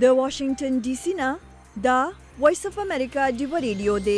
د واشنگټن ډي سي نه دا وایس اف امریکا ډیو ریډیو دی.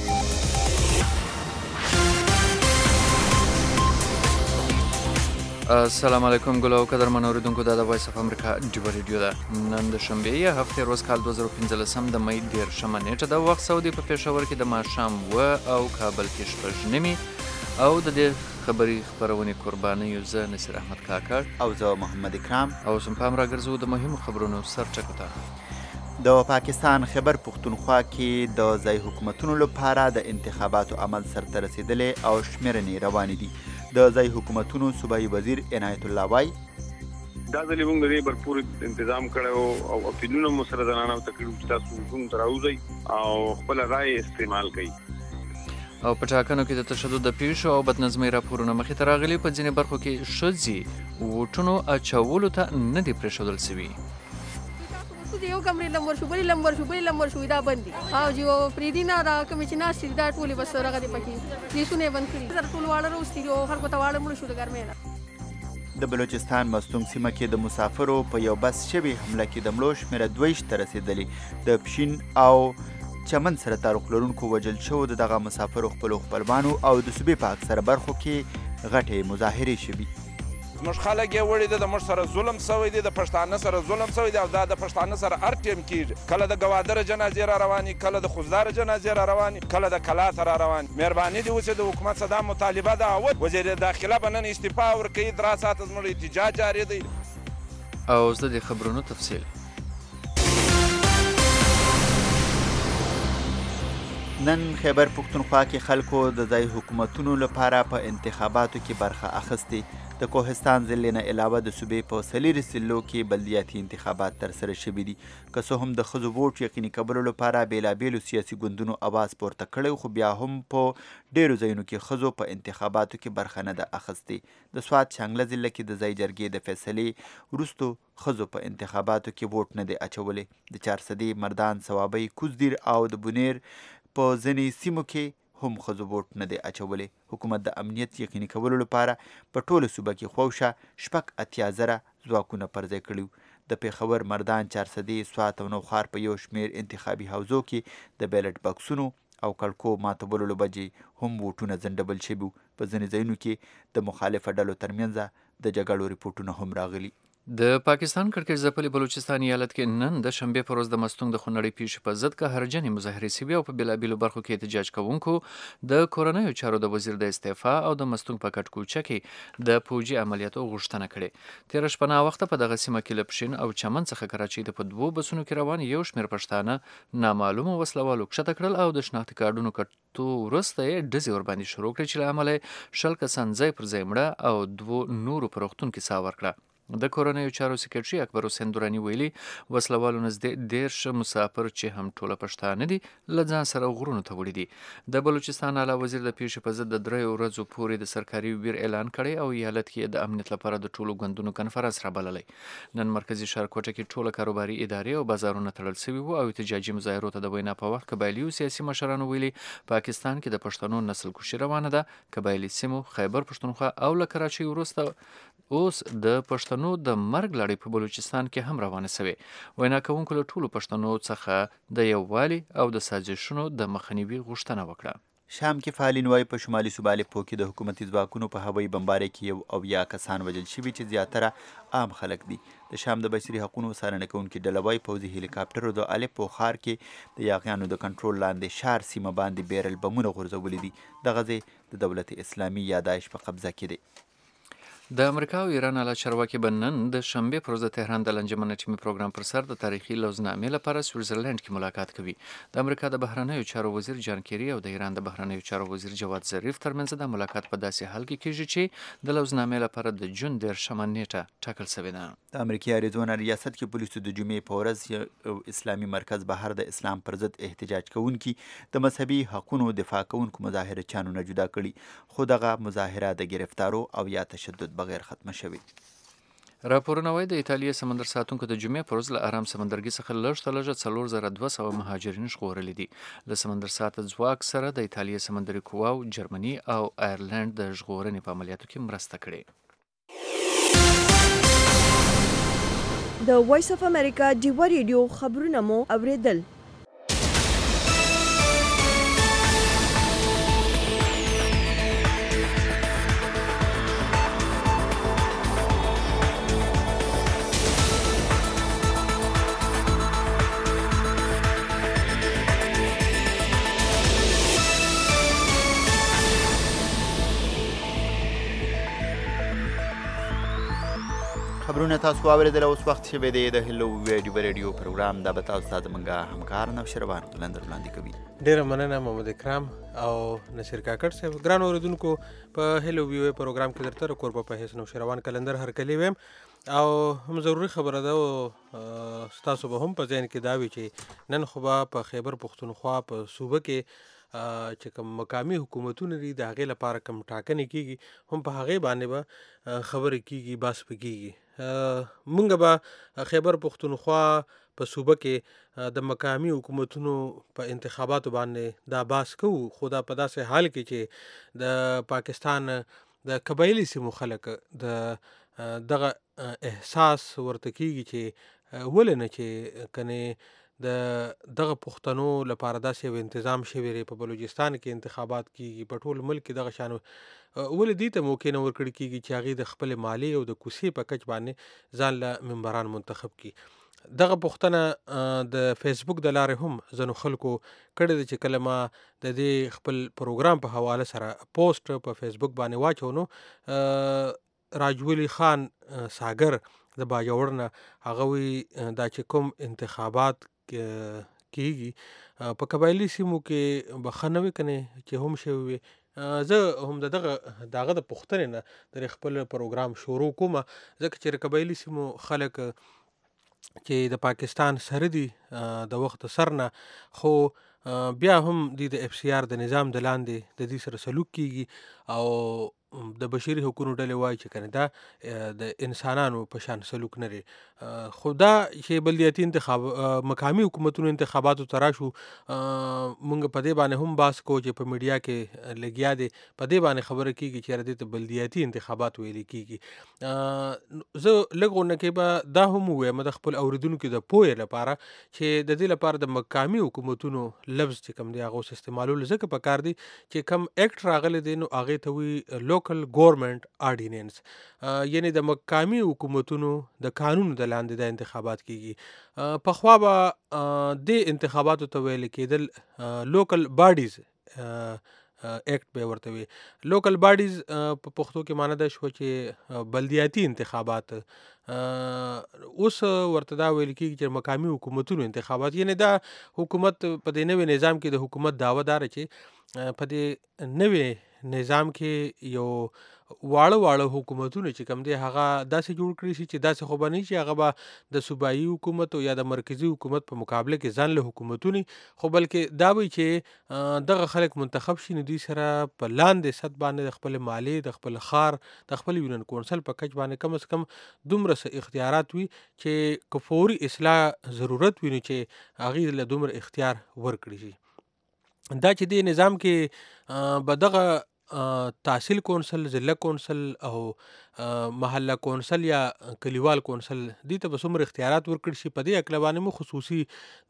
السلام علیکم ګلو قدرمن اوریدونکو، دا د وایس اف امریکا ډیو ریډیو ده. نن د شنبې هفته ورځ کال 2015 د مې 13 نیټه د وخت سعودي په پېښور کې د ماښام او کابل کې شپږ نیمې او د دې خبري خبرونې قرباني یو زه نصیر احمد کاکړ او زه محمد اکرام او سم پام راګرځو د مهمو خبرونو سرچکو ته. د پاکستان خیبر پختونخوا کې د ځای حکومتونو لپاره د انتخاباتو عمل سرته رسیدلی او شمیرنې روانې دي. د ځای حکومتونو صوبایي وزیر عنایت الله وایي دا ځلې موږ د دې بھرپور تنظیم کړی او اپیلونه مو سره زنانو ته کړي چې تاسو حکومت راوځئ او خپل رایې استعمال کړئ. او په ټاکنو کې د تشدد د پیښو او بدنظمۍ راپورونه مخې ته راغلي. په ځینې برخو کې ښځې ووټونو اچولو ته نه دي پرېښودل سوي. یو کمرې لمبر شو دا بند دي او جو پریدي نه دا کوم چې ناستې دا ټولې بس راغلي دي پکې دیسونه بند کړي. سره ټول واړه روستي او خلکو ته واړه مړ شو د ګرمۍ نه. د بلوچستان مستونګ سیمه کې د مسافرو په یو بس شوي حمله کې د مړو شمېره 22 ته رسېدلې. د پښین او چمن سره تعلق لرونکو وژل شوو د دغه مسافرو خپلوانو او د صوبې په اکثره برخو کې غټې مظاهرې شوي. موږ خلک یې وړي دي، د موږ سره ظلم سوی دی، د پښتانه سره ظلم سوی دی او دا د پښتانه سره هر ټیم کېږي. کله د ګوادره جنازې را رواني، کله د خوزداره جنازې را رواني، کله د کلاته را رواني. مهرباني دې وشي د حکومت څخه دا مطالبه ده. اول وزیر داخله به نن استعفا ورکوي، 3 ساعته زموږ احتجاج جاري دی. او زه د خبرونو تفصیل. نن خیبر پختونخوا کې خلکو د ځای حکومتونو لپاره په انتخاباتو کې برخه اخیستې. د کوهستان ضلع نه علاوه د صوبې په څلورو ضلعو کې بلدیاتي انتخابات ترسره شوي دي. که څه هم د ښځو ووټ یقیني کولو لپاره بېلابېلو سیاسي ګوندونو اواز پورته کړی، خو بیا هم په ډېرو ځایونو کې ښځو په انتخاباتو کې برخه نه ده اخیستې. د سوات شانګله ضلع کې د ځای جرګې د فیصلې وروستو ښځو په انتخاباتو کې ووټ نه دی اچولی. د چارسدې، مردان، صوابۍ، کوزدیر او د بونیر په ځینې سیمو کې هم ښځو ووټ نه دی اچولی. حکومت د امنیت یقیني کولو لپاره په ټوله صوبه کې خوشه 80,000 ځواکونه پر ځای کړي. د پېښور، مردان، چارسدې، سوات او نوښار په یو شمېر انتخابي حوزو کې د بیلټ بکسونو او کړکو ماتولو له وجې هم ووټونه ځنډول شوي. په ځینې ځایونو کې د مخالفه ډلو ترمنځ د جګړو رپورټونه هم راغلي. د پاکستان کړکېچ ځپلي بلوچستان ایالت کې نن د شنبې په ورځ د مستونګ د خونړۍ پیښې په ضد قهرجنې مظاهرې شوي او په بېلابېلو برخو کې احتجاج کوونکو د کورنیو چارو د وزیر د استعفا او د مستونګ په کټکوچه کې د پوجي عملیاتو غوښتنه کړې. تېره شپه ناوخته په دغه سیمه کې له پښین او چمن څخه کراچۍ ته په 2 بسونو کې روان یو شمېر پښتانه نامعلومو وسلوالو کښته کړل او د شناختي کارډونو کټو وروسته یې ډزې ورباندې شروع کړې چې له امله یې 10 کسان ځای پر ځای مړه او 2 نورو په روغتون کې ساه ورکړه. د کورنیو چارو سکرټري اکبر حسین دراني ویلي وسلوالو نږدې 13 مسافر چې هم ټوله پښتانه دي له ځان سره غرونو ته وړي دي. د بلوچستان اعلی وزیر د پیښې په ضد د 3 ورځو پورې د سرکاري ویر اعلان کړی او ایالت کې د امنیت لپاره د ټولو ګوندونو کنفرانس رابللی. نن مرکزي ښار کوټه کې ټوله کاروباري ادارې او بازارونه تړل شوي وو او احتجاجي مظاهرو ته د وینا په وخت قبایلي سیاسي مشرانو ویلي پاکستان کې د پښتنو نسل کشي روانه ده. قبایلي سیمو خیبر پښتونخوا او له کراچۍ وروسته اوس د پښتنو د مرګ لړۍ په بلوچستان کې هم روانه شوې. وینا کوونکو له ټولو پښتنو څخه د یووالي او د سازشونو د مخنیوي غوښتنه وکړه. شام کې فعالین وایي په شمالي صوبه الپو کې د حکومتي ځواکونو په هوایي بمبارۍ کې 9 کسان وژل شوي چې زیاتره عام خلک دي. د شام د بشري حقونو څارنه کوونکي ډله وایي پوځي هلیکاپټرو د الپو ښار کې د یاغیانو د کنټرول لاندې ښار سیمه باندې بیرل بمونه غورځولي دي. دغه ځای د دولت اسلامي یا داعش په قبضه کې دی. د امریکا او ایران اعلی چارواکي به نن د شنبې پر ورځ د تهران د لنجمن ټیمي پروګرام پر سر د تاریخي لوزنامې لپاره سویټزرلند کې ملاقات کوي. د امریکا د بهرنیو چارو وزیر جان کیری او د ایران د بهرنیو چارو وزیر جواد ظریف ترمنځ د ملاقات په داسې حال کې کیږي چې د لوزنامې لپاره د جون 13 نیټه ټاکل شوې ده. د امریکا اریزونا ریاست کې پولیسو د جمعې په ورځ یو اسلامي مرکز بهر د اسلام پر ضد احتجاج کوونکي د مذهبي حقونو دفاع کوونکو مظاهره چانو نه جدا کړي، خو دغه مظاهره د گرفتارو او یا تشدد بغیر ختمه شوې. راپورونه وایي د ایټالیا سمندر ساتونکو د جمعې پر ورځ له ارام سمندرګي څخه لږ تر لږه 4200 مهاجرین ژغورلي دي. له سمندر ساته ځواک سره د ایټالیا سمندري قواو جرمني او آیرلند د ژغورنې په عملیاتو کې مرسته کړې. د وایس اف امریکا ډیوه ریډیو خبرونه مو اوریدل. خبرونه تاسو واوریدل. اوس وخت شوی دی د هلو ویډیو ریډیو پروګرام دا به تاسو ته زموږ همکار نوشروان قلندر وړاندې کوي. ډیره مننه محمد اکرام او نصیر کاکړ صاحب. ګران اوریدونکو په هلو ویو پروګرام کې درته کوربه په حیث نوشروان قلندر هرکلی ویم او هم ضروری خبره ده او ستاسو به هم په ذهن کې دا وي چې نن خو به په خیبر پښتونخوا په صوبه کې چې کوم مقامي حکومتونه دي د هغې لپاره کوم ټاکنې کېږي هم په هغې باندې به خبرې کېږي بحث به کېږي. مونږ به خیبر پښتونخوا په صوبه کې د مقامي حکومتونو په انتخاباتو باندې دا بحث کوو، خو دا په داسې حال کې چې د پاکستان د قبایلي سیمو خلک د دغه احساس ورته کېږي چې ولې نه چې کنې د دغه پښتنو لپاره داسې یو انتظام شوی دی په بلوچستان کې انتخابات کېږي، په ټول ملک کې دغه شان ولې دې ته موقع نه ورکړل کېږي چې هغې د خپلې مالی او د کوڅې په کچ باندې ځان له ممبران منتخب کړي. دغه پوښتنه د فیسبوک د لارې هم ځینو خلکو کړې ده چې کله ما د دې خپل پروګرام په حواله سره پوسټ په فیسبوک باندې واچو نو راجولی خان ساګر د باجوړ نه هغه وی دا چې کوم انتخابات کېږي په قبایلي سیمو کې به ښه نه وي کنې چې هم شوي وي. زه هم دغه د پوښتنې نه د خپل پروګرام شروع کوم ځکه چې قبایلي سیمو خلک چې د پاکستان سره دي د وخت سر نه، خو بیا هم د اف سی آر د نظام د لاندې د دې سره سلوک کېږي او د بشري حقوقو ډلې وایي چې کنه دا د انسانانو په شان سلوک نه لري. خو دا چې بلدیاتي مقامي حکومتونو انتخاباتو ته راشو مونږ په دې باندې هم بحث کوو چې په میډیا کې لګیا دی په دې باندې خبره کېږي چې دې ته بلدیاتي انتخابات ویل کېږي. زه لږ غونډه کې به دا هم ووایم د خپل اوریدونکو د پوهې لپاره چې د دې لپاره د مقامي حکومتونو لفظ چې کوم دی هغه اوس استعمالول ځکه پکار دی چې کوم اکټ راغلی دی نو هغې ته وي لوکل ګورنمنټ آرډیننس، یعنی د مقامي حکومتونو د قانون د لاندې د انتخابات کېږي. پخوا به د انتخاباتو ته ویل کېدل لوکل باډیز اکټ به ورته وي. لوکل باډیز په پښتو کې معنی دا شوه چې بلدیاتي انتخابات، اوس ورته دا ویل کېږي چې مقامي حکومتونو انتخابات، یعنی دا حکومت په دې نوې نظام کې د حکومت دعوه داره چې په دې نوې نظام کې یو واړه حکومتونه چې کوم دی هغه داسې جوړ کړي شي چې داسې خو به نه چې هغه به د صوبایي حکومت یا د مرکزي حکومت په مقابله کې ځان له حکومتونه، خو بلکې دا وي چې دغه خلک منتخب شي نو دوی سره په لاندې سطح باندې د خپل مالی د خپل ښار د خپل یونین کونسل په کچ باندې کم از کم دومره اختیارات وي چې که فوري اصلاح ضرورت وي نو چې هغې له دومره اختیار ورکړي شي. دا چې دې نظام کې به دغه تحصیل کونسل، ضلع کونسل او محله کونسل یا کلیوال کونسل دې ته به څومره اختیارات ورکړي شي، په دې هکله باندې مو خصوصي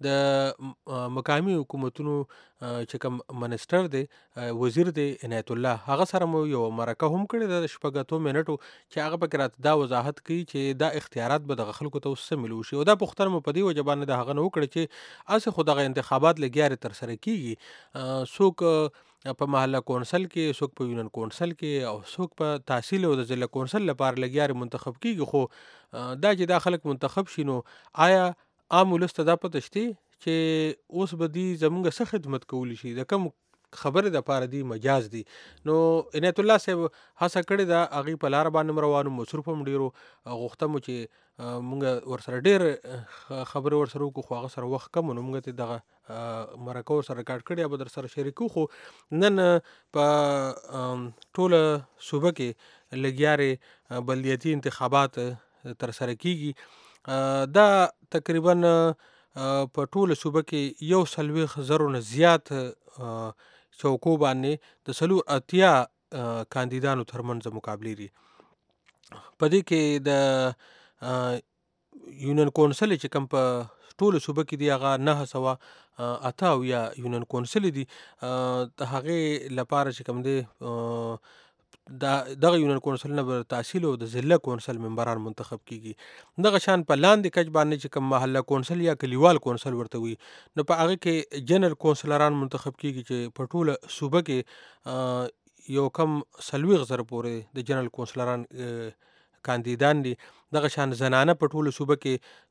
د مقامي حکومتونو چې کوم منسټر دی وزیر دی عنایت الله هغه سره مو یو مرکه هم کړې ده د شپږ اتو منټو چې هغه پکې راته دا وضاحت کوي چې دا اختیارات به دغه خلکو ته اوس څه ملو شي. او دا پوښتنه مو په دې وجه باندې د هغه نه وکړه چې هسې خو دغه انتخابات لګیارې ترسره کېږي، څوک په محله کونسل کې، څوک په یونین کونسل کې او څوک په تحصیل او د ضلع کونسل لپاره لګیارې منتخب کېږي. خو دا چې دا خلک منتخب شي نو آیا عام ولس ته دا پته شته چې اوس به دوی زموږ څه خدمت کولی شي، د کوم خبرې دپاره دی مجاز دي. نو عنایت الله صاحب هڅه کړې ده هغې په لاره باندې روانو، مصروف هم ډېرو، غوښته مو چې مونږ ورسره ډېر خبرې ورسره وکړو خو هغه سره وخت کم و نو مونږ ته دغه مرکه ورسره ریکارډ کړې به در سره شریکو. خو نن په ټوله صوبه کې لګیارې بلدیاتي انتخابات ترسره کېږي. دا تقریبا په ټوله صوبه کې 140,000 نه زیات چوکو باندې د 80 کاندیدانو ترمنځ مقابلې دي. په دې کې د یونین کونسل چې کوم په ټولو صوبه کې دی هغه 908 یونین کونسل دي د هغې لپاره چې کوم دی دغه یونین کونسل نه به تحصیل او د ضلع کونسل ممبران منتخب کیږي. دغه شان په لاندې کچ باندې چې کوم محله کونسل یا کلیوال کونسل ورته وي نو په هغه کې جنرال کونسلران منتخب کیږي چې په ټوله صوبه کې یو کم 40,000 پورې د جنرال کونسلران کاندیدان دي. دغه شان زنانه په ټوله صوبه کې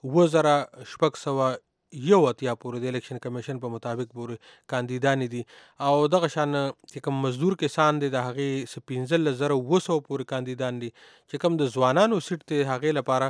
2,601 پورې د الیکشن کمیشن په مطابق پورې کاندیدان دي او دغه شان چې کوم مزدور کسان دي د هغې 15,200 پورې کاندیدان دي چې کوم د ځوانانو سیټ دی هغې لپاره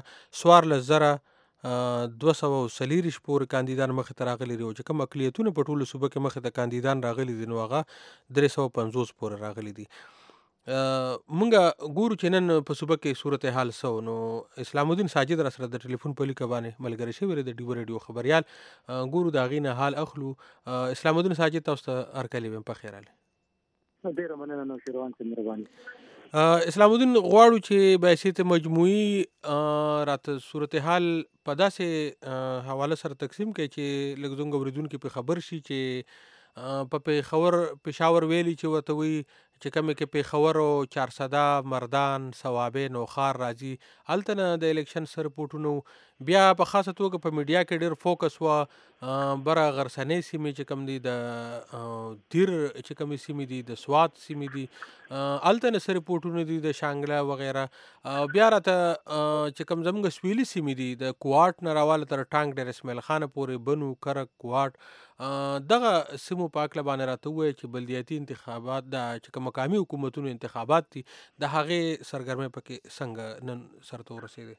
14,240 پورې کاندیدان مخې ته راغلي دي او چې کوم اقلیتونه په ټولو صوبه کې مخې ته کاندیدان راغلي دي نو هغه 350 پورې راغلي دي. مونږ ګورو چې نن په صوبه کې صورتحال څه و. نو اسلام الدین ساجد را سره د ټلیفون په لیکه باندې ملګری شوی دی د ډیو ریډیو خبریال. ګورو د هغې نه حال اخلو. اسلام الدین ساجد تاسو ته هرکلی ویم په خیر راغلی. ډېره مننه نوشیروان صاحب مهرباني. اسلام الدین غواړو چې بحیثیت مجموعي راته صورتحال په داسې حواله سره تقسیم کړي چې لږ زموږ اورېدونکي پرې خبر شي چې په پېښور ویلي چې ورته وایي چې کومې کې پېښور او چارسده مردان صوابۍ نوښار راځي هلته نه د الیکشن څه رپورټونه بیا په خاصه توګه په میډیا کې ډېر فوکس وه بره غرسنۍ سیمې چې کوم دي د دیر چې کومې سیمې دي د سوات سیمې دي هلته نه څه رپورټونه دي د شانګله وغیره بیا راته چې کوم زموږ سویلي سیمې دي د کوواټ نه راواله تر ټانک ډېر اسماعیل خانه پورې بنو کرک کوواټ دغه سیمو په هکله باندې راته ووایه چې بلدیاتي انتخابات دا چې کوم مقامي حکومتونو انتخابات دي د هغې سرګرمۍ پکې څنګه نن سرته ورسېدې؟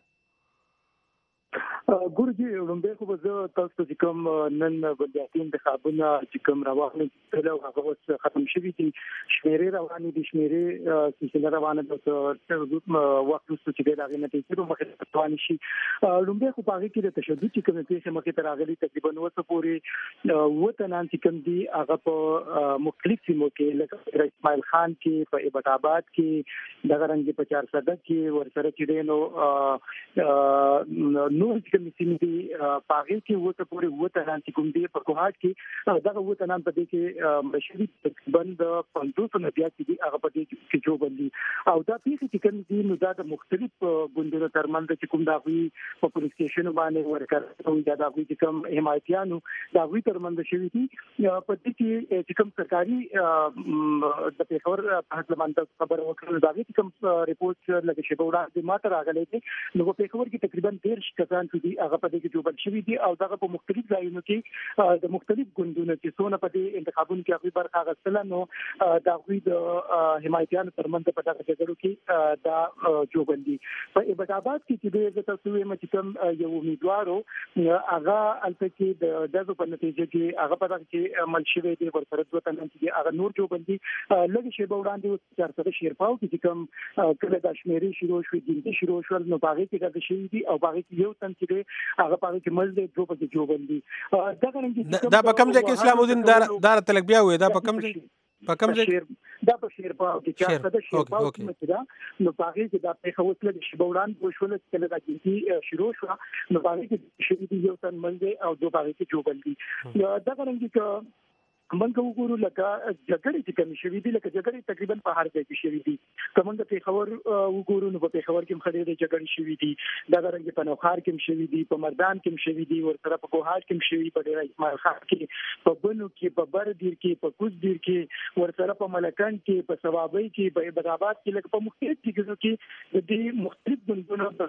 ګورجي لومبه خو به زه تاسو ته کوم نن بلدیاتي انتخابونه چې کوم روانه دي هغه اوس ختم شوي دي شمیرې روانې دي شمیرې سلسله روانه ده تر وخت وروسته چې د هغې نتیجې به مخې ته روانې شي. لومبه خو په هغې کې د تشدد چې کومې پیښې مخې ته راغلي تقریبا 900 پورې 9 تنان چې کوم دي هغه په مختلف سیمو کې لکه اسماعیل خان کې په عبد آباد کې دغه رنګې په چارسده کې ورسره چې دی نو نور کمیسیون دي پاغي کې وته پورې وته نن کوم دي په کوهاټ کې دغه وته نن په دې کې مشري بند 500 نه بیا چې هغه په دې کې جوړبندي او دا پیښې چې کوم دي نو دا د مختلف ګوندونو ترمنځ چې کوم دا وی په پولیس سټیشن باندې ورکړ او دا وی چې کوم حمایتيانو دا وی ترمنځ شوی دي په دې کې چې کوم سرکاري د پیښور په حق باندې خبر ورکړل دا چې کوم ریپورت لګی شوی وړاندې ماته راغلی دی نو په پیښور کې تقریبا 13 کسان دي هغه په دې کې جوړ شوی دي او دغه په مختلف ځایونو کې د مختلف ګوندونو چې څونه په دې انتخابونو کې هغه برخه اخیستل نو دا غوي د حمایتيانو ترمنځ په دغه جګړو کې دا جوړبندي په عبد آباد کې چې د تاسو یې مچکم یو امیدوارو هغه البته کې د دغه په نتیجه کې هغه په دغه کې عمل شوی دی ورسره دوه تنن چې هغه نور جوړبندي لږ شی به وړاندې 400 شیرپاو چې کوم کله د شمیرې شروع شوې دي شروع شول نو باغې کې د شي دي او باغې کې یو تن چې هغه پاره کې مزد دوه پکې جوړبندي دا په کوم ځای کې اسلام الدین دار تلک بیا وې دا په کوم ځای دا په شیرپاو کې 400 شیرپاو کې متدا نو باغې کې دا په خوصله د شبوړان وشول چې د کې شروع شو نو باغې کې شې دي یو تن مزد او دوه باغې کې جوړبندي دا څنګه کې منګه وګورو لکه جګړې چې کوم شوې دي لکه جګړې تقریبا په هر ځای کې شوې دي کومه په خبر وګورو نو په خبر کې خلې د جګړې شوې دي دا رنګ په نوخار کې شوې دي په مردان کې شوې دي ورسره په کوهاټ کې شوې په ډېر اسماعیل خان کې په بنو کې په بردیر کې په کوز دیر کې ورسره په ملکان کې په ثوابۍ کې په عبد آباد کې لکه په مختلف ځایونو کې د دې مختلف ګوندونو د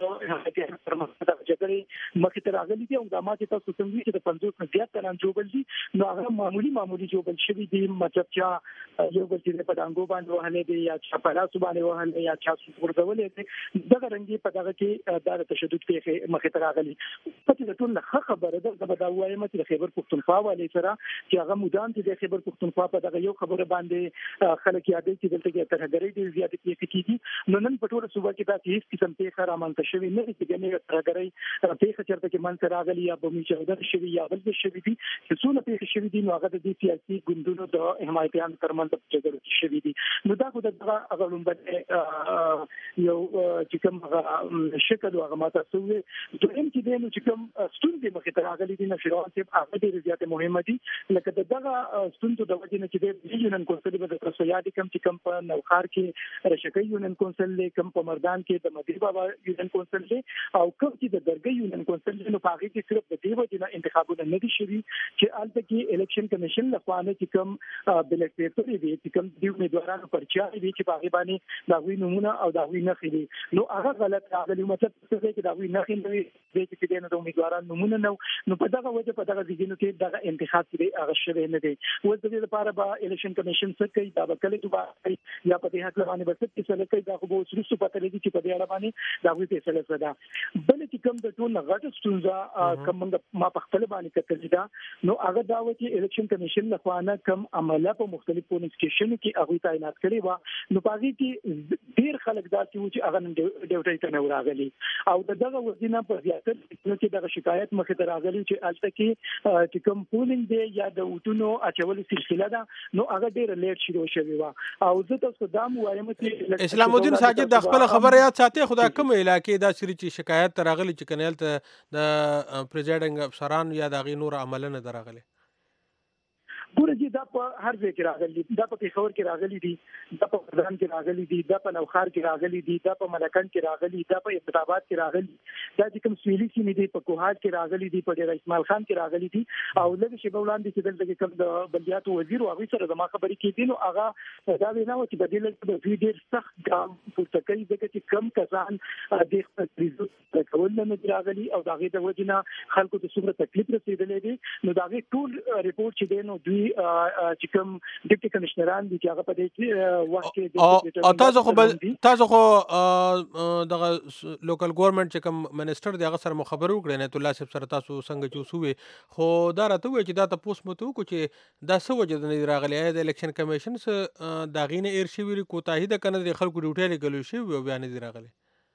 جګړې مخې ته راغلي دي او د ماته تاسو څنګه چې د 50 نه زیات تنان جوړل دي نو هغه معمولی جوړل شوی دی مطلب چې یو بل چې په دانګو باندې وهلې دي یا چې په لاس باندې وهلې یا چې ورغولې دي دغه رنګي په دغه کې د تشدد پیښه مخې ته راغلي پته د ټول خبره ده دا وایم چې خیبر پښتونخوا والي سره چې هغه مودام چې د خیبر پښتونخوا په دغه یو خبره باندې خلک یادې چې دلته کې ترهګرۍ دي زیات کیږي نو نن په ټول صوبه کې دا هیڅ قسم پیښه رامنځته شوی نه چې د ترهګرۍ پیښه چرته کې منځ راغلي یا به مچودر شوی یا بل شوی دي چې څونه پیښه شوی دي نو هغه د سیاسي ګوندونو د حمایتيانو ترمنځ طالبان په جګړه کې شوي دي. نو دا خو دغه غلومبه یو چې کوم شکل هغه ماته سوې دویم چې دی نو چې کوم ستونزې مخې ته راغلي دي نشروان صاحب هغه ډېرې زیاتې مهمه دي. لکه دغه ستونزو د وجې نه چې دی یونین کونسل به تاسو یاد کم چې کوم په نوخار کې رشکې یونین کونسل دی، کوم په مردان کې د مدیر بابا یونین کونسل دی، او کوم چې د درګي یونین کونسل دی. نو په هغه کې صرف د دې وجې نه انتخابونه نه دي شوي چې الته کې الیکشن کمیشن لخوا نه چې کوم بلیک پیپر دی چې کوم د امیدوارانو پرچا دی چې په هغه باندې دا وی نمونه او دا وی نخې دي. نو هغه غلط راغلی مطلب څه دی چې دا وی نخې نه دی چې د نو امیدوارانو نمونه نو په دغه وجه په دغه ځینو کې دغه انتخاب دی هغه شوی نه دی. و د دې لپاره به الیکشن کمیشن څه کوي دا به کله دوه یا په دې حق باندې به څه څه کوي دا خو به وسرسو پته لګي چې په دې اړه باندې دا وی فیصله وکړه. بل چې کوم د ټول غټ ستونزه کوم ما په خپل باندې کتل دا نو هغه دا و چې الیکشن کمیشن لخوا نه کوم عمله په مختلف پولیس سټیشن کې هغه تعینات کړی و. نو په دې کې ډیر خلک دا چې هغه ډیوټي ته نه راغلي او دغه وزینه په زیاتره کې دغه شکایت مخې ته راغلي چې الته کې چې کوم پولینګ دی یا د وټونو اچول سلسله ده نو هغه ډیر لیټ شروع شوی و. او زه تاسو دا وایم چې اسلام الدین ساجد د خپل خبره یاد ساتي خدا کوم علاقې دا سری چې شکایت راغلي چې کنيل ته د پریزایډینګ افسران یا د غي نور عمل نه دراغلي ګوره چې دا په هر ځای کې راغلي، دا په پېښور کې راغلي دي، دا په مردان کې راغلي دي، دا په نوخار کې راغلي دي، دا په ملکند کې راغلي، دا په ابتداباد کې راغلي، دا چې کوم سویلي سیمې دي په کوهاټ کې راغلي دي، په ډېر اسماعیل خان کې راغلي دي. او لږ شیبه وړاندې چې دلته کوم د بلدیاتو وزیر او هغه سره زما خبرې کېدې نو هغه دا وینا و چې بدیل د ډېر سخت ګام پورته کوي ځکه چې کم کسان د خپل کول نه راغلي او دا غي د وجنه خلکو ته څومره تکلیف رسیدلې دي. نو دا غي ټول ریپورت چې دی نو دوی چې کوم ډیپټي کمشنران دي چې هغه په دې وخت کې او تاسو خو دغه لوکل ګورنمنت چې کوم منسٹر دی هغه سره خبرو کړی نه الله صاحب سره تاسو څنګه چوسوي خو دا راته وایي چې دا تاسو متو کو چې دا څه وجه نه راغلی د الیکشن کمیشن سره دا غینه ایر شي ویری کوتاهی د کنه د خلکو ډیوټي لګلو شي او بیان دي راغلی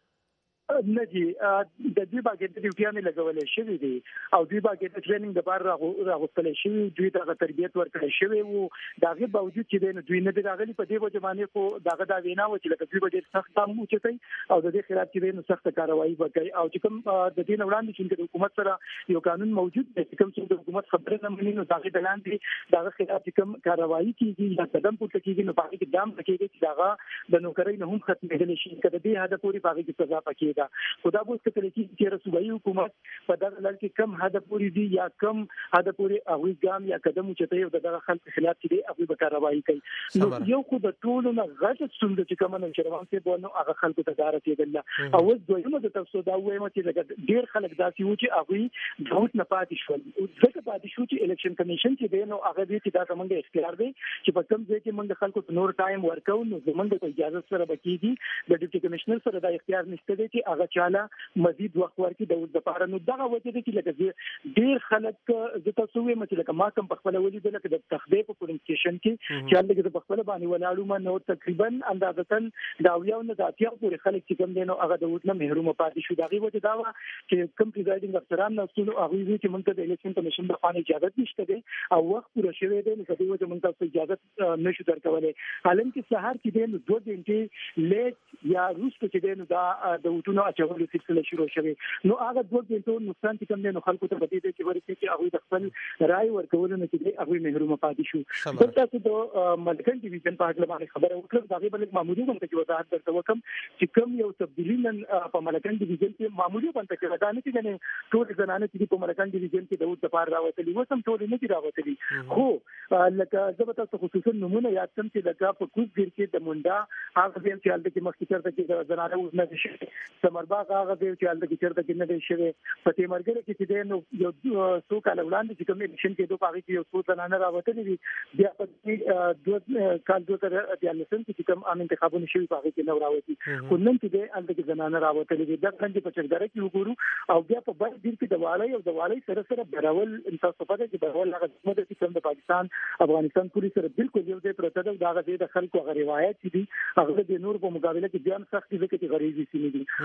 نه جی د دوی باندې د ډیوټیانو لګولې شوې دي او دوی باندې د ټریننګ د بار راغوستلې شوې دوی د تربیت ورکړې شوې وو داغه باوجود چې دوی نه راغلي په دې وجه باندې خو داغه دا وینا و چې لکه دوی به ډېر سخت کار وکړي او د دې خلاف چې نو سخت کاروایی وکړي او چې کوم د دې وړاندې چې د حکومت سره یو قانون موجود دی چې کوم چې د حکومت خبره نه مني نو داغه دلاندې داغه خلاف چې کوم کاروایی کیږي یا قدم پورته کیږي نو باندې کې دام کېږي چې داغه د نوکرۍ نه هم ختمېدل شي کله دې هدا پوری باندې کې سزا پکې ده. خدا به څه کوي چې رسوبایي حکومت په دغه لړ کې کم هدا پوری دي یا کم هدا پوری هغه ګام یا قدم چته یو دغه خلک خلاف دي هغه به کاروایی کوي. نو یو خو د ټولو نه غټ څنګه چې کوم نن شروان ته بونو هغه خلکو ته دار کېدل او دویمه د تاسو دا وایم چې ډیر خلک داسي و چې هغه داوت نه پاتې شول ځکه پاتې شو چې الیکشن کمیشن چې دی نو هغه دې چې دا څنګه اختیار دی چې په کوم ځای کې موږ خلکو ته نور ټایم ورکو نو زمونږ ته اجازه سره بکیږي د ډیپټي کمشنر سره دا اختیار نشته دی چې هغه چاله مزید وخت ورکړي د لپاره. نو دغه وجه دي چې لکه ډیر خلک د تاسو وایم چې لکه ما کوم په خپل ولید لکه د تخدې په پولینګ سټیشن کې چې هغه په خپل باندې ولاړو ما نو تقریبا اندازتن دا یو نه د اتیا پورې خلک چې کوم دي نو هغه د وټنه محروم پاتې شو. دغه وجه دا چې کوم پریزایډینګ افسران نو ټول هغه چې موږ د الیکشن کمیشن د خانه اجازه نشته دی او وخت پوره شوی دی نو دغه وجه موږ تاسو اجازه نشو درکولای. حالم کې سهار کې دی نو 2 غنټې لیټ یا روسته چې دی نو دا د وټونو اچولو سلسله شروع شوه. نو هغه 2 غنټو نقصان چې کوم دی نو خلکو ته بدې دي چې ورته چې هغه د خپل رائے ورکول نه چې هغه محروم پاتې شو. دلته د ملکند ډیویژن په اړه باندې خبره وکړه دا به معمولی هم ته وضاحت درته وکم چې کوم یو تبدیلی نن په ملکند ډیویژن کې معمولی باندې کې ودا نه چې نه ټول زنانه چې په ملکند ډیویژن کې د وټ لپاره راوتلي وسم ټول نه دي راوتلي خو لکه زبته تاسو خصوصا نمونه یاد کم چې لکه په کوز ګر کې د منډا هغه ځین چې الته کې مخکې چرته کې زنانه وز نه شي سمرباغ هغه ځین چې الته کې چرته کې نه دی شوی په تیمرګره کې چې نو یو څو کال وړاندې چې کوم الیکشن کې دوه پاږي یو څو زنانه راوتلي دي بیا په دوه کال دوه تر د لسن چې کوم عام انتخابونه شوي پاږي کې نو راوتي خو نن چې الته کې زنانه راوتلي دي د څنګه په چرګره کې وګورو او بیا په بل ډیر کې دواړی او دواړی سره سره براول تاسو په دې کې براول هغه د چې د پاکستان افغانستان پولیس سره بالکل یو ځای پرته دا غږی د خلکو غو روایت دي هغه د نور په مقابله کې ځان سختي وکړي غریزي سیمې دي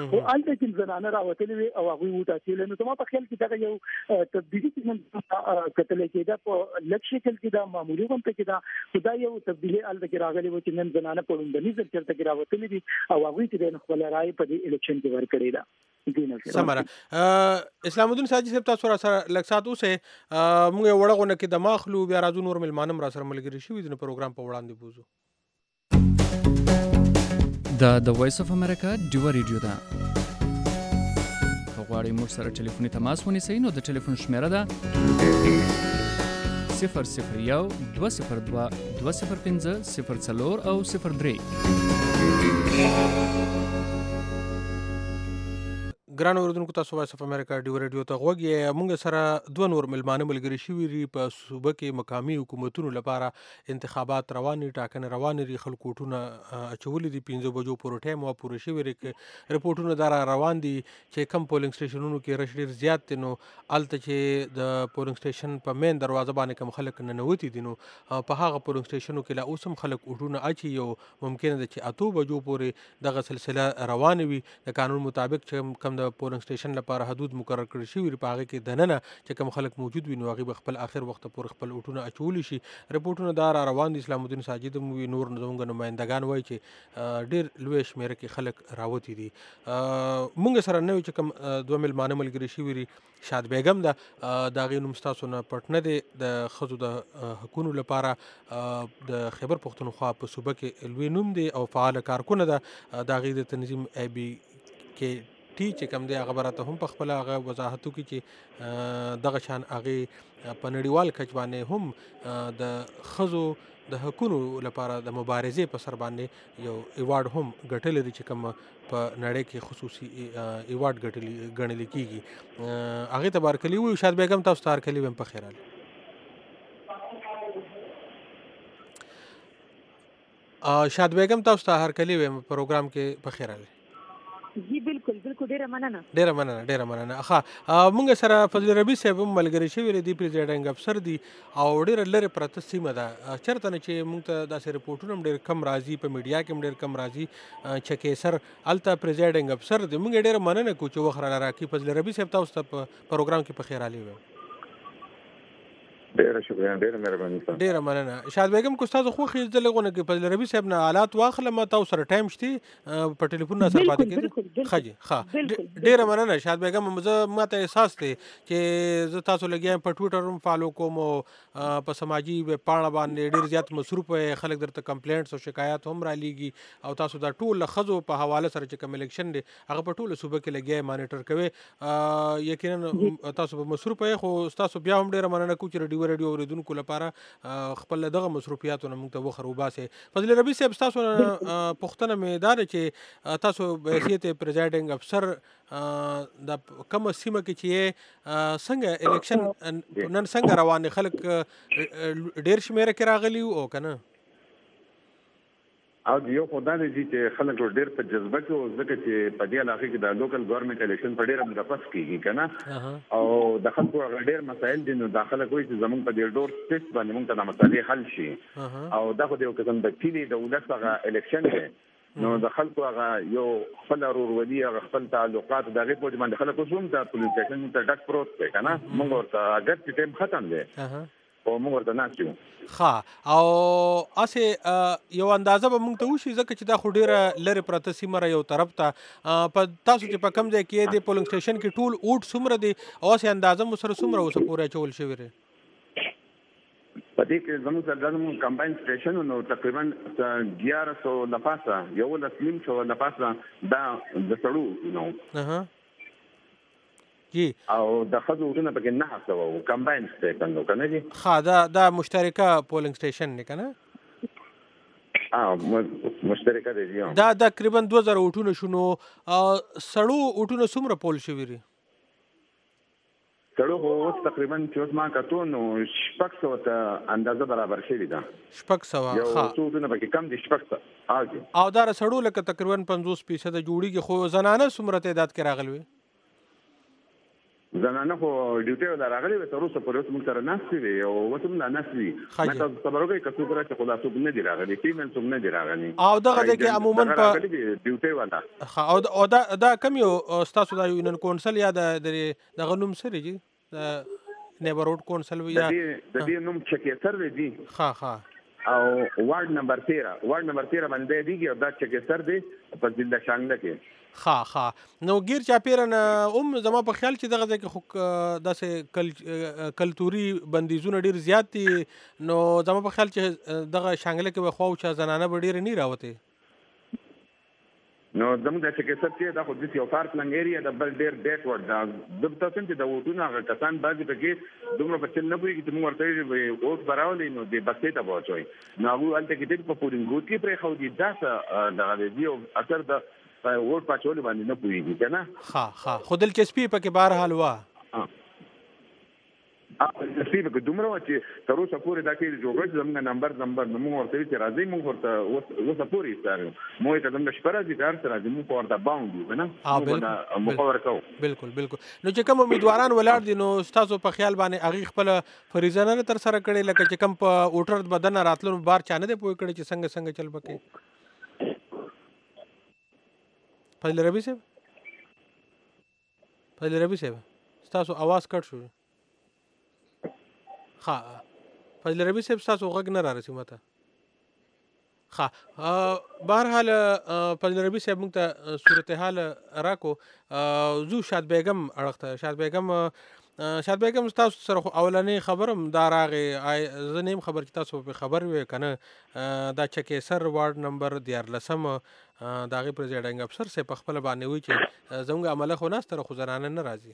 او الته چې زنانه راوتلې وي او هغه وټاکل نو زما په خیال کې دا یو تبدیلی چې نن کتل کېده په لکشل کې دا معمولی هم کې دا خدای یو تبدیلی الته کې راغلی و چې نن زنانه په لومړني ځل چرته کې راوتلې دي او هغه چې د خپل رائے په دې الیکشن کې ورکړی دا سمره اسلام الدین ساجي صاحب تاسو سره لکسات اوسه موږ وړغونه کې د ماخلو بیا راځو نور ملمانم را سره ملګری شوی د پروګرام په وړاندې بوزو د وایس اف امریکا ډیو ریډیو ده غواړئ موږ سره ټلیفوني تماس ونیسئ نو د ټلیفون شمیره ده 001 202 205 04 او 03 ګران اوردونکو تاسو وایس اف امریکا ډیو ریډیو ته غوږی موږ سره دوه نور ملمانه ملګری شوي دي په صوبه کې مقامي حکومتونو لپاره انتخابات روانې ټاکنې روانې دي خلکو ووټونه اچولي دي 5 بجو پورې ټایم وا پوره شوی رپورټونه دا روان دي چې کم پولینګ سټیشنونو کې رش ډېر زیات دي نو هلته چې د پولینګ سټیشن په مین دروازه باندې کم خلک ننوتي دي نو په هغه پولینګ سټیشنو کې لا اوس هم خلک ووټونه اچي او ممکنه ده چې 8 بجو پورې دغه سلسله روانه وي د قانون مطابق چې کم د پولینګ سټیشن لپاره حدود مقرر کړی شوي په هغه کې دننه چې کوم خلک موجود وي نو هغه خپل اخر وخت پورې خپل وټونه اچولی شي رپورټونه دا روان دي اسلام الدین ساجد مو نور زموږ نمائندگان وایي چې ډېر لوی شمېره کې خلک راوتی دي مونږ سره نوې چې کوم دوه ملمانه ملګري شوي دي شاد بیگم ده د هغې نوم ستاسو نه پټ نه دی د ښځو د حقونو لپاره د خیبر پښتونخوا په صوبه کې لوی نوم دی او فعال کارکونه ده د هغې د تنظیم ای بي کې چې کوم دی هغه براته هم په خپل هغه وضاحتو کې چې دغه شان هغې په نړیوال کچ باندې هم د ښځو د حقونو لپاره د مبارزې په سر باندې یو ایوارډ هم ګټلی دی چې کوم په نړۍ کې خصوصي ایوارډ ګڼل کېږي هغې ته بارکلي وي شاد بیګم تاسو ته هرکلي ویم په خیر شاد بیګم تاسو ته هرکلي ویم پروګرام کې په خیر جی بالکل ډیره مننه مونږ سره فضل ربی صاحب ملګری شوی دی پریزیډنټ افسر دی او ډیره لري پرته سیمه ده چرته نه چې مونږ ته داسې رپورټونه ډیر کم راځي په میډیا کې ډیر کم راځي چې کیسر الته پریزیډنټ افسر دی مونږ ډیره مننه کوو چې وخت را راکړي فضل ربی صاحب تاسو ته په پروګرام کې په خیر علي وي ډیره شکریہ ډیره مهرباني ډیره مننه شاد بیگم کو تاسو خو خې ځلګونه کې فضل ربی صاحب نه حالات واخله تاسو سره ټایم شتي په ټلیفون نه سره پاتې کېږي خاجي ها ډیره مننه شاد بیگم ماته احساس دی چې زه تاسو لګیا په ټویټر هم فالو کوم او په سماجی پاڼه باندې ډیر زیات مصروف خلک درته کمپلینټس او شکایات هم را لېږي او تاسو دا ټول خزو په حواله سره چې کوم الیکشن دی هغه په ټوله صوبه کې لګیا مانیټر کوي یقینا تاسو په مصروف خو تاسو بیا هم ډیره مننه کوم چې ریډیو اوریدونکو لپاره خپل دغه مصروفیاتونه موږ ته وخر وباسه فضل ربی صاحب تاسو پښتنه مې دا چې تاسو په حیثیت پریزیډنټ افسر د کوم سیمه کې چې څنګه الیکشن نن څنګه روان خلک ډیر شمیره کې راغلی او کنه او یو خدای دې چې خلک ډېر په جذبه کې او ځکه چې په دې علاقې کې د لوکل ګورنمنت الیکشن په ډېر مدفس کېږي کنه او د خلکو ډېر مسایل دي نو داخله کوي چې زمونږ په دې ډور سټیټ باندې موږ ته د مسایلې حل شي او دا خو د یو قسم د کلی د ولس هغه الیکشن دی نو د خلکو هغه یو خپل ورورولي هغه خپل تعلقات د هغې په باندې خلکو زوم ته پولیس سټیشن ته ډک پروت دی کنه موږ ورته اگر چې ټایم ختم دی او موږ ورته ناست یو ښه او هسې یو اندازه به موږ ته وشي ځکه چې دا خو ډېره لرې پرته سیمه را یو طرف ته په تاسو چې په کوم ځای کې د پولینګ سټیشن کې ټول اوټ څومره دی او هسې اندازه مو سره څومره اوسه پورې اچول شوي دی په دې کې زموږ سره زموږ کمباین سټیشن نو تقریبا 1100 لپاسه 1100 لپاسه دا د سړو نو جی او د خځو وټونه پکې نه حسابو کمباین سټیشن نو کنه جی ها دا مشترکه پولینګ سټیشن نه کنه مشترکه دی دا تقریبا 2000 وټونه شونو سړو وټونه څومره پول شوي دي سړو اوس تقریبا چې ما کتو نو 600 ته اندازه برابر شوی ده 600 ها یو څوټونه پکې کم دي 600 او دا سړو لکه تقریبا 50% جوړیږي خو زنانه څومره تعداد کې راغلي زنانه خو ډیوټي ولا راغلي تر اوسه پورې اوس موږ سره ناستې دي او اوس هم لا ناستې دي ما تاسو ته ورغی که څوک راځي خو دا څوک نه دي راغلي فیمل څوک نه دي راغلي او دغه د کې عموما په ډیوټي ولا او دا کم یو تاسو دا یونین کونسل یا د غنوم سره دي نیبرهوډ کونسل یا د دې نوم چکیسر دی ها او وارد نمبر 13 باندې دیږي او دا چکیسر دی په ضلع شانګله کې ها نو غیر چا پیرن زما په خیال چې دغه کې خو داسې کلتوري بندیزونه ډیر زیات دي نو زما په خیال چې دغه شانګله کې به خو چې زنانه به ډیر نه راوته نو زموږ د چکیسر کې دا خو د یو پارک لنګ ایریا د بل ډیر بیکورډ دا د تاسو ته د وټونو هغه کسان بعضی پکې دومره په چل نه پوي چې موږ ورته ووټ براولې نو د بسې ته پوهچوي نو هغه الته کې د په پورینګوت کې پرې خو دي دا د دې او اثر د ووټ پاتول باندې نه پويږي کنه خو دل کې سپي پکې بهر حال وا سپي پکې دومره چې تر اوسه پورې دا کې جوړ زموږ نمبر نو موږ ورته چې راځي موږ ورته اوسه پورې ستاره موږ ته د شپره دي کار سره موږ په ورته باوند کنه موږ مخاور کوو بالکل نو چې کوم امیدواران ولاړ دي نو تاسو په خیال باندې اغي خپل فریضه نه تر سره کړي لکه چې کوم په ووټر بدن راتلو بار چانه دی پوي کړي چې څنګه چل پکې فضل ربی صاحب تاسو आवाज کټ شو فضل ربی صاحب تاسو غږ نه را رسي ماته بهرحال فضل ربی صاحب موږ ته صورتحال راکو زو شاد بیگم اړخته شاد بیگم تاسو سره اولنې خبرم دا راغې زنیم خبر چې تاسو په خبر وې کنه دا چکیسر وارد نمبر 14 داغه پریزیډنټ افسر سه په خپل باندې وی چې زموږ عمله خو ناس تر خو زنانه نه راځي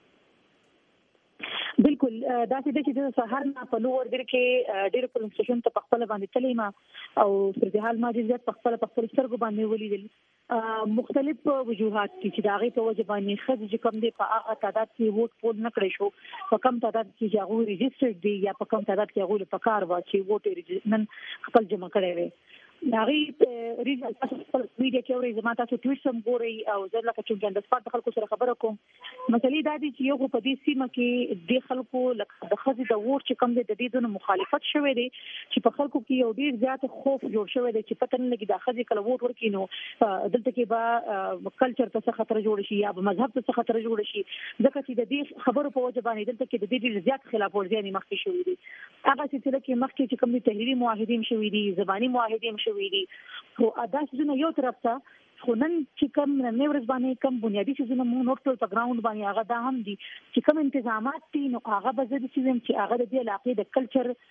بالکل دا چې د سهار نه په لور در کې ډېر پولیس سټیشن ته خپل باندې تللی ما او صورتحال ما جزیات په خپل سترګو باندې ولیدل مختلف وجوهات چې دا غي په وجه باندې خځې کوم دي په هغه تعداد کې ووټ پول نه کړی شو په کم تعداد کې هغه ریجسټرډ دي یا په کم تعداد کې هغه په کار وا چې ووټ نن خپل جمع کړی وي ناغي ریزل تاسو په میډیا کې اوري زما تاسو ټویټ سم ګوري او زه لکه چې د سپارت خلکو سره خبره کوم مسلې دا دي چې یو په دې سیمه کې د خلکو لکه د خځې د ووټ چې کم دي د دې دونه مخالفت شوه دي چې په خلکو کې یو ډیر زیات خوف جوړ شوی دی چې پته نه لګي د خځې کله ووټ ورکینو دلته کې به کلچر ته خطر جوړ شي یا به مذهب ته خطر جوړ شي ځکه چې د دې خبرو په وجه باندې دلته کې د دې ډیر زیات خلاف ورزي مخکې شوې دي هغه چې مخکې چې کوم تحلیلي معاهدین شوې دي زبانی معاهدین شوې دي خو ادا چې یو طرف ته خو نن چې کوم نن ورځ باندې کوم بنیادی څه موږ نوٹ ټول په ګراوند باندې هغه دا هم دي چې کوم انتظامات دي نو هغه به زه چې هغه د علاقې د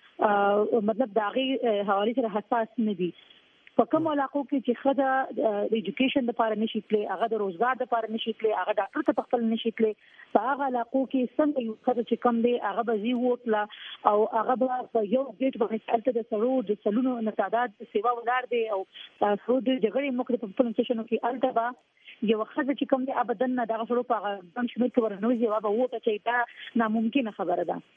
کلچر مطلب د هغه حواله سره حساس نه دي په کوم علاقو کې چې خځه د ایجوکیشن لپاره نشي تللی هغه د روزګار لپاره نشي تللی هغه ډاکټر ته خپل نشي تللی په هغه علاقو کې څنګه یو خځه چې کم دی هغه به زی ووتلا او هغه به یو ګیټ باندې الته د سرو د سلونو نه تعداد سیوا ولار دی او سرو د جګړې مخ په پولیس سټیشن کې الته به یو خځه چې کم دی ابدن نه دغه سره په هغه شمیر کې ورنوځي او به وته چې دا ناممکنه خبره ده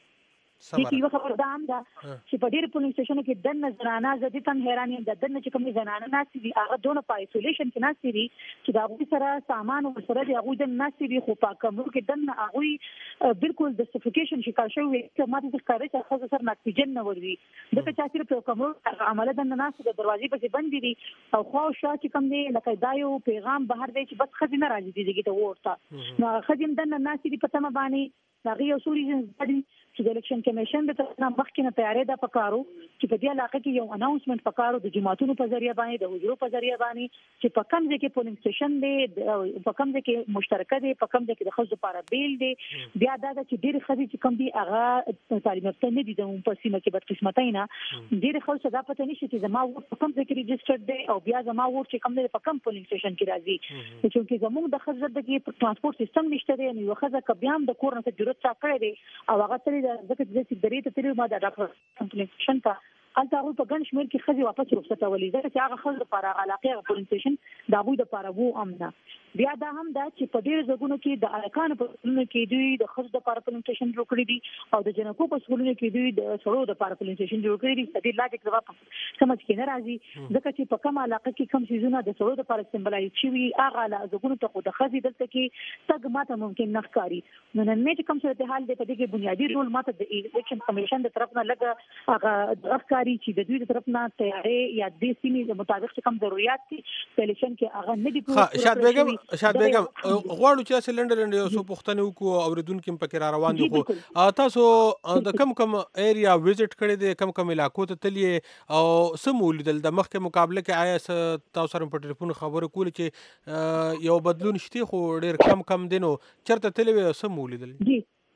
چې یو خبر دا هم ده چې په ډېر پولیس سټیشن کې د زنانه زدي تن حیراني د دنه چې کوم زنانه ناسي دي هغه دونه په ایسولیشن کې ناسي دي چې دا غوي سره سامان او سره دی هغه د ناسي دي خو په کومو کې دنه هغه بالکل د سفیکیشن شکار شوی چې ماته ښکاري چې خاصه سره نتیجه نه وري دغه چې اصل په کومو عمله د ناسي د دروازې په بند دي او خو شا چې کوم دی لکه دایو پیغام بهر دی چې بس خځې نه راځي دي چې ورته نو خځې دنه ناسي دي په تمه باندې هغه یو څو ریزنز دي چې د الیکشن کمیشن د طرفه مخکې نه تیاری ده پکارو چې په دې علاقه کې یو اناونسمنت پکارو د جماعتونو په ذریعہ باندې د حضور په ذریعہ باندې چې په کوم ځای کې پولینګ سټیشن دی په کوم ځای کې مشترکه دی په کوم ځای کې د خځو لپاره بیل دی بیا دا چې ډېر خځې چې کوم دی هغه تعلیم یافته نه دي د په سیمه کې بد قسمتای نه ډېر خلک دا پته نشي چې زما ووټ په کوم ځای کې ریجسټرډ دی او بیا زما ووټ چې کوم دی په کوم پولینګ سټیشن کې راځي چې زموږ د خځو د ترانسپورت سیستم نشته دی نو خځه کبيام د کور نه ضرورت چا کړی دی او هغه ترې د ځکه چې درې ته ترې ما د ډاکټر کمپلیکیشن ته الته هغه په ګڼ شمېر کې خځې واپس رخصت ولې ځکه چې هغه خځې لپاره علاقې پولیس سټیشن د هغوی لپاره وو امنه بیا دا هم دا چې په ډېر ځایونو کې د الکانو په سکولونو کې دوی د ښځو دپاره پلنټیشن جوړ کړي دي او د جنکو په سکولونو کې دوی د سړو دپاره پلنټیشن جوړ کړي دي. د دې لاجیک زما په سمجھ کې نه راځي ځکه چې په کومه علاقه کې کوم څیزونه د سړو دپاره سمبلایز شوي هغه ځایونو ته خو د ښځې دلته کې تګ ماته ممکن نه ښکاري. نو نن چې کوم صورتحال دی په دې کې بنیادي رول ماته د الیکشن کمیشن د طرف نه لږ هغه ښکاري چې د دوی د طرف نه تیارې یا د سیمې مطابق چې کوم ضرورت دي په الیکشن کې هغه نه دي پوره. شاد بیگم غواړو چې سلندر یو څه پوښتنې وکړو اوریدونکو پکې را روان دي خو تاسو د کم ایریا وزټ کړی دی کم علاقو ته تللی او څه مو لیدل د مخکې مقابله کې آیا تاسو سره په ټلیفون خبرې کولې چې یو بدلون شته خو ډېر کم دی نو چېرته تللی وی څه مو لیدل؟ جی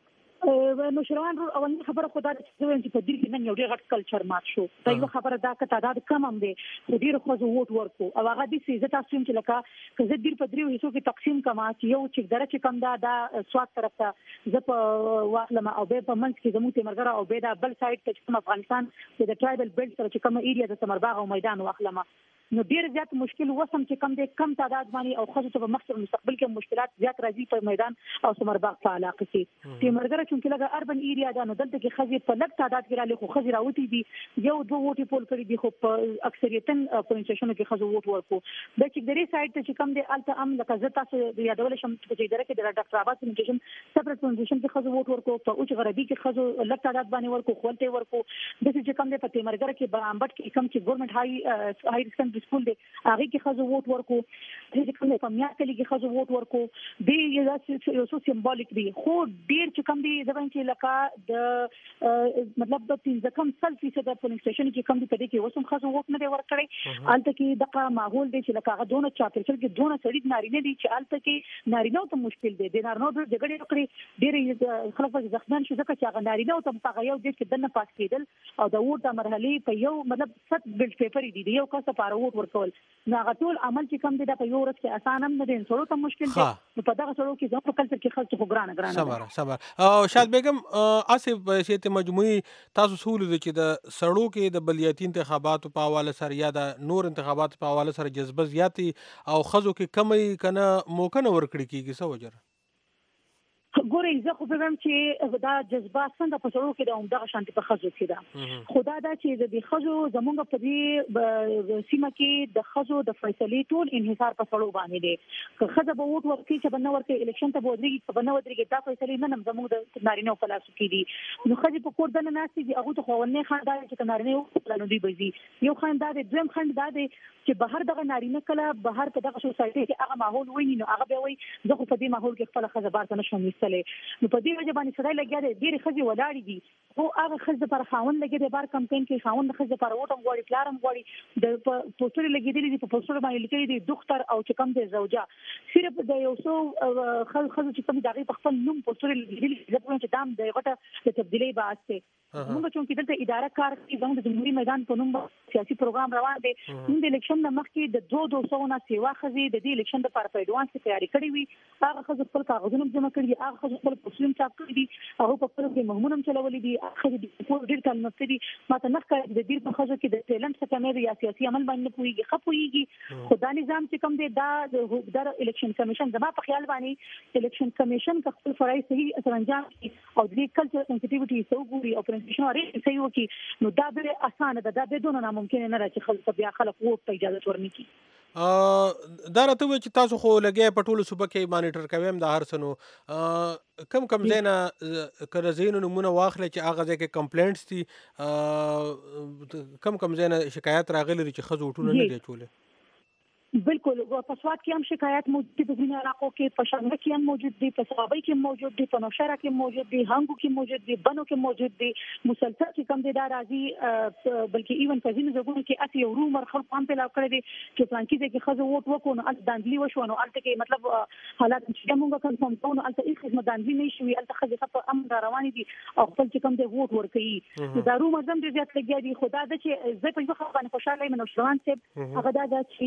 نو شروان اولنی خبره خو دا چې په دې کې نن یو ډېر غټ کلچر مات شو. دا یو خبره دا که تعداد کم هم دی خو ډېر ښځو ووټ ورکړو او هغه داسې زه تاسو چې لکه که زه ډېر په دریو حصو کې تقسیم کړم چې یو چکدره چې کم دا سوات طرف ته زه په واخلم او بیا په منځ کې زموږ تیمرګره او بیا دا بل سایډ ته چې کوم افغانستان د ټرایبل بیلټ سره چې کوم ایریا د ثمرباغ او میدان واخلم نو ډېر زیات مشکل وسم چې کم دی کم تعداد باندې او ښځو ته په مخکې مستقبل کې مشکلات زیات راځي په میدان او ثمرباغ په علاقه کې. تیمرګره چې لکه اربن ایریا دا نو دلته کې ښځې په لږ تعداد کې رالي خو ښځې راوتي دي یو دوه ووټې پول کړي دي خو په اکثریتن پولینګ سټیشنونو کې ښځو ووټ ورکړو. د چکدرې سایډ ته چې کم دی هلته هم لکه زه تاسو یادولی شم په چکدره کې د ډاکټر آباد پولینګ سټیشن سپریټ پولینګ سټیشن کې ښځو ووټ ورکړو په اوچ غربي کې ښځو لږ تعداد باندې ورکړو خولته ورکړو. داسې چې کم دی په تیمرګره کې برامبټ کې کوم چې ګورنمنټ هاي سیکنډري سکول دی هغه کې ښځو ووټ ورکړو. چې کوم دی په میاکلي کې ښځو ووټ ورکړو. دی یو څه سمبولیک دی خو ډېر چې کم دی زه وایم چې لکه د مطلب د 15% د پولینګ سټیشن کې کم دی په دې کې اوس هم ښځو ووټ نه دی ورکړی. هلته کې دغه ماحول دی چې لکه هغه دونه چاپېریال کې دونه سړي نارینه دي چې هلته کې نارینهو ته مشکل دی د نارینهو د جګړې وکړي ډېرې خلک پکې زخمیان شو ځکه چې هغه نارینهو ته په هغه یو دیش کې دننه پاس کېدل او د ووټ د مرحلې په یو مطلب ست بیلټ پیپر دي د یو کس لپاره ووټ ورکول نو هغه ټول عمل چې کم دی دا په یو ورځ کې اسان هم نه دی سړو ته مشکل دی. نو په دغه سړو کې زموږ په کلچر کې خلک خو ګرانه صبر او شاد بیگم اسف شیت مجموعي تاسو سهول دي چې د سړو کې د بلدیاتي انتخاباتو په حواله سره یا د نور انتخاباتو په حواله سره جذبه زیاتی او خزو کې کمی کنه موقع نه ورکړي کیږي څه وجه؟ ګورئ زه خو فکرم چې دا جذبه څنګه په سړو کې د همدغه شانتي په ښځو کې ده. خو دا چې د ښځو زموږ په دې سیمه کې د ښځو د فیصلې ټول انحصار په سړو باندې دی. که ښځه به ووټ ورکړي چې به نه ورکړي الیکشن ته به ودرېږي که به نه ودرېږي دا فیصلې نن هم زموږ د نارینهو په لاسو کې دي. نو ښځې په کور دننه ناستې دي هغوی ته خو اولنی خنډ دا دی چې که نارینه وکړه نو دوی به ځي. یو خنډ دا دی. دویم خنډ دا دی چې بهر دغه نارینه کله بهر په دغه سوسایټي کې هغه ماحول ویني نو هغه بیا وایي زه خو په دې ماحول کې خپله ښځه بار ته نه شم ایستلی. نو په دې وجه باندې سړی لګیا دی ډېرې ښځې ولاړې دي خو هغه ښځې دپاره خاوند لګیا دی بار کمپین کې خاوند د ښځې دپاره ووټ هم غواړي پلار هم غواړي د پوسټرې لګېدلي دي په پوسټرو باندې لیکلي دي دختر او چې کوم دی زوجه صرف د یو څو ښځو چې کوم د هغې په خپل نوم پوسټرې لګېدلي زه پوهېږم چې دا هم د غټه د تبدیلۍ باعث دی. موږ چونکې دلته اداره کار کوي زموږ د جمهوري میدان په نوم سیاسي پروګرام روان دی. موږ د الیکشن نه مخکې د 200 نه سیوا ښځې د دې الیکشن دپاره په ایډوانس کې تیاري کړې وي. هغه ښځو خپل کاغذونه جمع کړي دي هغه ښځو خپل پوسټرونه چاپ کړي دي هغه په خپلو کې مهمونه هم چلولي دي ښځې ډېر کال مفته دي. ما ته نه ښکاري چې د ډېر په ښځو کې د ټیلنټ څه کمی دی یا سیاسي عمل باندې نه پوهېږي ښه پوهېږي. خو دا نظام چې کوم دی دا الیکشن کمیشن زما په خیال باندې الیکشن کمیشن که خپل فرایض صحیح سرانجام کړي او د دې کلچر سنسټیویټي څه وګوري او پرزنټیشن اړیکې صحیح وکړي نو دا ډېره اسانه ده. دا بدون ناممکنه نه ده چې خلک ته بیا خلک ووټ ته اجازه ورنکړي. دا راته وایي چې تاسو خو لګیا په ټولو صوبه کې مانیټر کوئ هم د هر څه نو کم ځای نه که د ځایونو نومونه واخلئ چې هغه ځای کې کمپلینټس دي کم ځای نه شکایت راغلی دی چې ښځو ووټونه نه دي اچولی؟ بالکل په سوات کې هم شکایت موجود دي په ځینو علاقو کې په شانګله کې هم موجود دي په صوابۍ کې موجود دي په نوشهره کې موجود دي هنګو کې موجود دي بنو کې موجود دي مسلسل چې کم دی دا راځي بلکې ایون په ځینو ځایونو کې اسې یو رومر خلکو هم پیلاو کړی دی چې فلانکي ځای کې ښځو ووټ وکړو نو هلته داندلي وشوه نو هلته کې مطلب حالات چې موږ کنفرم کوو نو هلته هېڅ قسمه داندلي نه شوي هلته ښځې ښه په امن را روانې دي او خپل چې کوم دی ووټ ورکوي. نو دا رومر هم ډېر زیات لګیا دي. خو دا ده چې زه په یوه خبره باندې خوشحاله یم نوشروان صاحب هغه دا ده چې الیکشن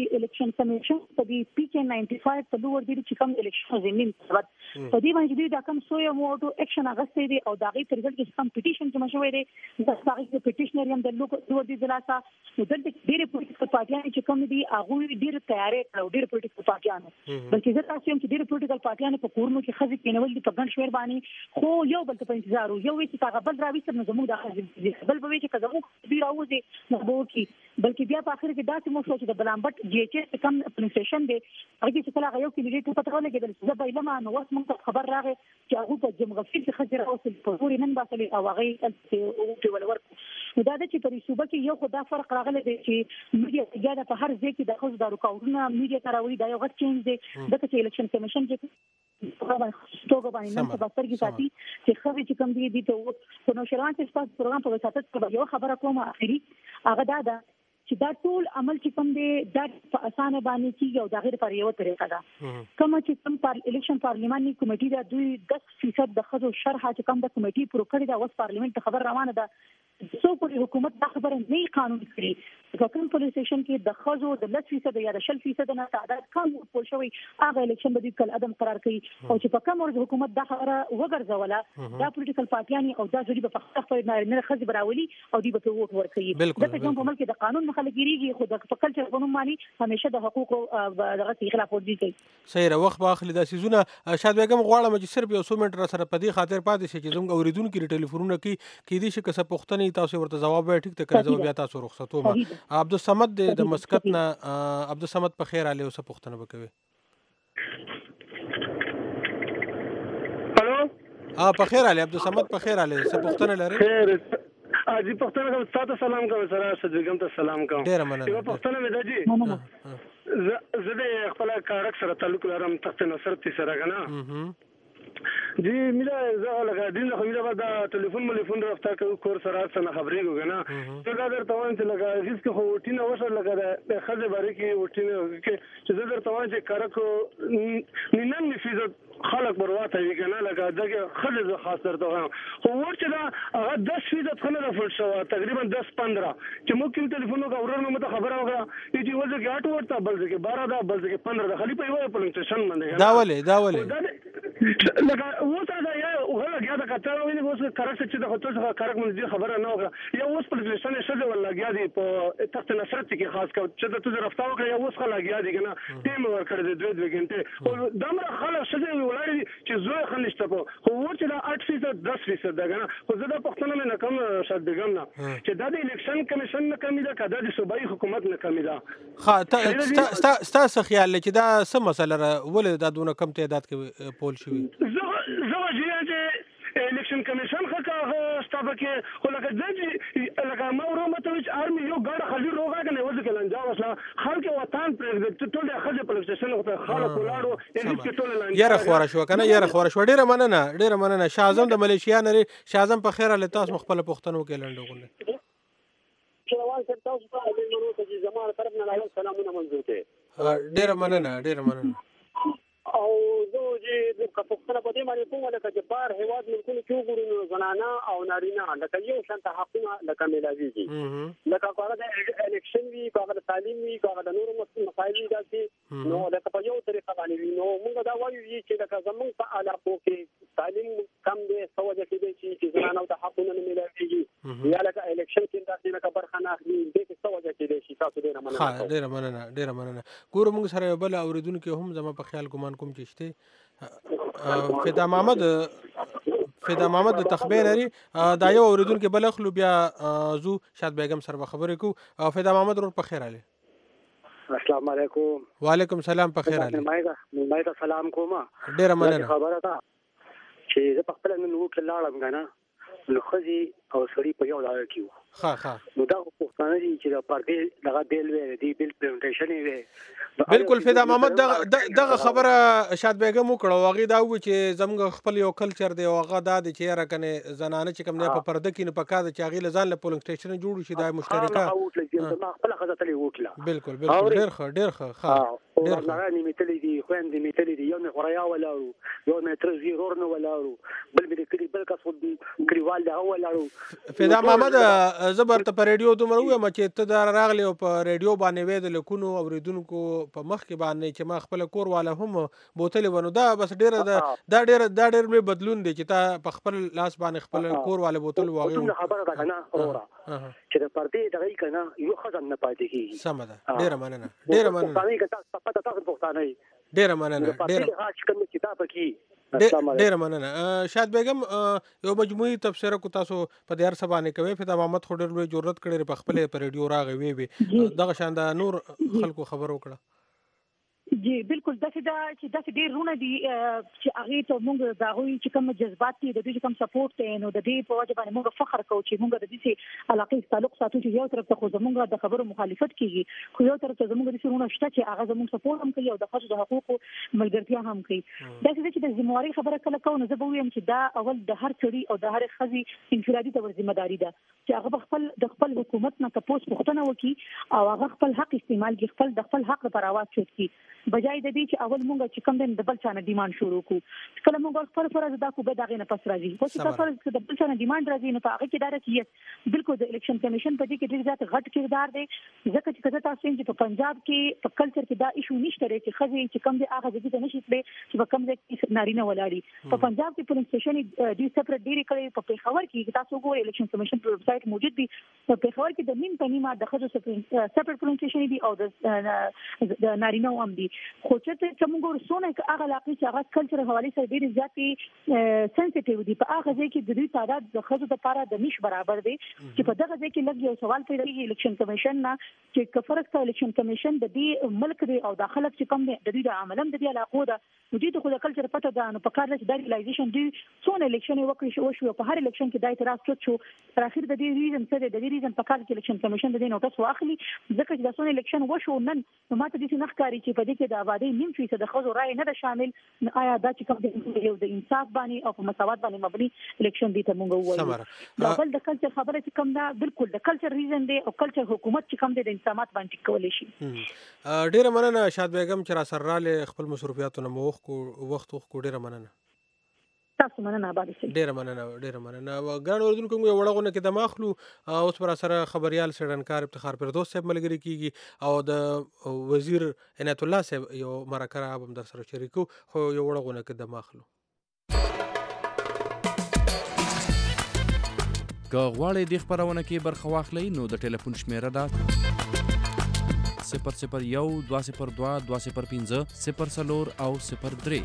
الیکشن کمیشن په دې PK95 په لور دي چې کوم الیکشن زمين سبب په دې باندې دا کوم سو یو موټو اکشن اغستې دي او دا غي تر ځل کې کوم پټیشن چې مشوي دي دا هغه پټیشنر هم د لور دي ځلاسا نو دلته ډېر پولیټیکل پارټیان چې کوم دي هغه ډېر تیارې کړو ډېر پولیټیکل پارټیان بلکې زه تاسو هم چې ډېر پولیټیکل پارټیان په کورونو کې خزي کېنول دي په ګڼ شمېر باندې خو یو بل ته په انتظار یو وی چې هغه بل راوي سره زموږ د خزي بل به چې زموږ دی راوځي نو به کی بلکې بیا په اخر کې داسې مو شو چې د بلامبټ GHS کم اپلیکیشن دی هغه چې کله هغه یو کې لري ته پته ولګېدل چې زه به لمه نو وس موږ خبر راغی چې هغه په جمغفل کې خزر اوسل په پوری نن باسلې او هغه او ول ورکو نو دا د چې په صوبه کې یو خدا فرق راغلی دی چې میډیا زیاده په هر ځای کې د خزو د رکاوټونو میډیا تراوي دا یو غټ چینج دی د چې الیکشن کمیشن چې توګه باندې نن په بستر کې ساتي چې خو چې کوم دی ته نو شروع چې تاسو پروګرام په وساتت کې یو خبره کوم اخري هغه دا چې دا ټول عمل چې کوم دی دا په اسانه باندې کیږي او دا غیر پر یو طریقه ده کوم چې کوم پر الیکشن پارلیماني کمیټي دا دوی 10% د خزو شرح چې کوم د کمیټي پرو کړی دا اوس پارلیمنت خبر روانه ده سو پر حکومت دا خبره نه قانون کړی کوم پولیس سټیشن کې د خزو د 10% یا د 10% نه تعداد کم پول شوی هغه الیکشن به د کل عدم قرار کړي او چې په کوم ورځ حکومت دا خبره وګرځوله دا پولیټیکل پارټیان او دا ځړي په خپل نه خزي براولي او دی به ووټ ورکړي دا کوم په ملک د قانون خلک یریږي خو د کلچر قانون باندې همیشه د حقوقو دغه خلاف ورزي کوي صحیح وخت باخلي د سيزونه شاد بیگم غواړم چې صرف یو 100 منټ سره په دې خاطر پاتې شي چې زموږ اوریدونکو کې ټلیفونونه کې دي چې کسه پښتني تاسو ورته جواب ټیک ته کړئ جواب بیا تاسو رخصتو ما عبدالصمد د مسقط نه عبدالصمد په خیر علي اوسه پښتنه وکوي الو په خیر علي عبدالصمد په خیر علي څه پښتنه لري خیر اجي پښتنه کوم تاسو سلام کوم سره صدقم ته سلام کوم ډیر مننه یو پښتنه مې دجي زه د خپل کارک سره تعلق لرم تخت نصرت سره غنا جی میرا زه لگا دین خو میرا بعد ټلیفون رافتا کور سره څنګه خبرې وګنا ته دا درته وایم چې لگا هیڅ کو وټینه وسه لگا د خزه باره کې وټینه چې زه درته وایم چې کارکو 99% خلق برواته وی کنه لگا دغه خزه خاص درته وایم خو ورته دا هغه 10% خلک فل شو تقریبا 10-15 چې مو کوم ټلیفون وګورم نو ته خبره وکړه چې وځه کې 8 ورته بل ځکه 12 دا بل ځکه 15 دا خلی په یو اپلیکیشن باندې دا ولې لکه وته دا یو هغه دا کتل ویني اوس کارک چې د هوټل څخه کارک مونږ خبره نه وکړه یا اوس پر پلیسن شته ولا غیا دي په تخت نصرت کې خاص کړ چې ته رفتار وکړه یا اوس خلا غیا دي کنه ټیم ور کړی د 2 غنټه او دمر خلا شته ولاړ چې زوی خنشته په خو ورته دا 8% 10% دا کنه خو زه د پښتنه نه کم شاد بګم نه چې دا د الیکشن کمیشن نه کمی دا کدا د صوبایي حکومت نه کمی دا خا تاسو خیال لرئ چې دا څه مسله ولې دا دونه کم تعداد کې پول شوی زه چې الیکشن کمیشن خکه ستابکه خو لکه ځکه لکه ما ورمته چې ارمي یو ګډه خزي روغه کنه وځي کله انجام وسله خلک وطن پرېږدي ټول د خزي په سټیشن ته خلک ولاړو هیڅ کې ټول لاندې یاره خور شو کنه یاره خور شو ډیره مننه شاعظم د ملیشیا نری شاعظم په خیر له تاسو خپل پښتنو کې لنډغونه چروان سره تاسو ته د نورو ته زموږ طرف نه لاله سلامونه منځو ته ډیره مننه او زه چې د پښتنه په دې باندې کوم لکه چې بار هواد ملکونو کې وګورو زنانه او نارینه لکه یو شانته حقونه لکه ملاویږي لکه هغه د الیکشن وی هغه د تعلیم وی هغه د نورو مسایل دا چې نو لکه په یو طریقه باندې نو موږ دا وایو چې لکه زموږ په علاقو کې تعلیم کم دی سوجه کې دی چې زنانه د حقونه نه ملاویږي یا لکه الیکشن کې دا لکه برخه نه اخلي د سوجه کې دی چې تاسو ډیره مننه ګورو موږ سره بل اوریدونکو هم زما په خیال ګمان کوم چې شته فدا محمد د تخبیر لري دا یو اوریدونکو بل خلو بیا زو شاد بیگم سره خبرې کو فدا محمد ور په خیر علي السلام علیکم وعلیکم السلام په خیر علي مې ته سلام کوم ډیره مننه خبره ده چې زه په خپل نن وکړ لاړم غاڼه نو خزي او سړی په یو ځای کې ها نو دا پښتانه دي چې د پردې دغه بیل وی دی بیل پرزنټیشن وی بالکل فدا محمد دغه خبره شاد بیگم وکړه واغې دا و چې زموږ خپل یو کلچر دی او هغه دا د چې را کنه زنانه چې کوم نه په پرده کې نه پکا د چاغي لزان له پولینګ سټیشن جوړ شي دا مشترکه خپل خزه تلې وکړه بالکل ډیر ښه او او هغه نیمتلې دي خويندې میتلې دي یو نه غړیا ولاړو یو نه تر زیرور نه ولاړو بل به کړي بل کس کړيوال دا ولاړو فدا محمد زبر ته په ریډیو دومره وایم چې ته دا راغلی او په ریډیو باندې وې د لکونو اوریدونکو په مخ کې باندې چې ما خپل کور والا هم بوتلې ونو دا بس ډېر ډېر بدلون دی چې تا په خپل لاس باندې خپل کور والا بوتل واغې خبره ده کنه اورا چې د پردې دغې کنه یو خزم نه پاتې کیږي سم ده ډېر مننه ډېر مننه ډېر مننه شاد بیگم یو مجموعي تبصره کو تاسو په دې هر څه باندې کوي فدا محمد خو ډېر لوی جرأت کړی په خپل په ریډیو راغی وی دغه شان د نور خلکو خبر وکړه جی بالکل داسې چې ډېر رونه دي چې هغه ته موږ دا غوي چې کوم جذبات دي د دې کوم سپورټ ته نو د دې په وجه باندې موږ فخر کوو چې موږ د دې علاقې تعلق ساتو چې یو طرف ته خو زموږ د خبرو مخالفت کیږي خو یو طرف ته زموږ د رونه شته چې هغه زموږ سپورټ هم کوي او د خاصو د حقوقو ملګرتیا هم کوي داسې چې د ذمہواری خبره کله کوو نو زه به وایم چې دا اول د هر چړي او د هر خزي انفرادي تور ذمہداري ده چې هغه د خپل حکومت نه تاسو پوښتنه وکړي او هغه خپل حق استعمال کړي د خپل حق لپاره आवाज چوت کړي بجای د دې چې اول مونږ چې کوم د بل چانه ډیماند شروع کو کله مونږ خپل فرض دا کو به دا غینه پس راځي خو چې فرض د بل چانه ډیماند راځي نو هغه کې دا راځي بالکل د الیکشن کمیشن په دې کې ډېر زیات غټ کردار دی ځکه چې کله تاسو چې په پنجاب کې په کلچر کې دا ایشو نشته چې خزي چې کوم دی هغه د دې نشي چې په کوم ځای نارینه ولاړی په پنجاب کې پولیس سټیشن دی سپریټ ډیری کړی په پیښور کې تاسو ګورئ الیکشن کمیشن په ویب سټ موجود دی په پیښور کې د نیم پنیمه د خزو سپریټ پولیس سټیشن دی او د نارینه هم دی خو چې کوم ګورسونه هغه علاقې چې هغه کلچر حواله سره ډېر زیاتې سنسټیو دي په هغه ځای کې د دې تعداد د خزو لپاره د نش برابر دی چې په دغه ځای کې لږ یو سوال پیدا کیږي الیکشن کمیشن نه چې کفرق ته الیکشن کمیشن د دې ملک دی او د خلک چې کوم دی د دې عملم د دې علاقو ده نو دې خو د کلچر پته ده نو په کار چې د ریلایزیشن دی څونه الیکشن وکړي شو په هر الیکشن کې د اعتراض څه شو تر اخر د دې ریزن څه د دې ریزن په کار کې الیکشن کمیشن د دې نوټس واخلي ځکه چې د څونه الیکشن وشو نن نو ماته دې نه ښکاري چې په دې کې د آبادی نیم فیصد د خزو رائے نه ده شامل آیا دا چې کوم یو د انصاف باندې او په مساوات باندې مبني الیکشن دي ته مونږ وایو دا بل د کلچر خبره چې کوم دا بالکل د کلچر ریزن دی او کلچر حکومت چې کوم د انسانات باندې کولای شي ډیره مننه شاد بیگم چې را سره رااله خپل مصروفیاتونه موخ کو وخت کو ډیره مننه تاسو مننه آباد شئ ډیره مننه ګران اوردونکو یو وړغونه کې د ماخلو اوس پر سره خبريال سړنکار افتخار پردوس صاحب ملګری کیږي او د وزیر عنایت الله صاحب یو مرکه هم در سره شریکو خو یو وړغونه کې د ماخلو که غواړئ د خبرونه کې برخه واخلئ نو د ټلیفون شمیره ده 001 202 205 04 او 03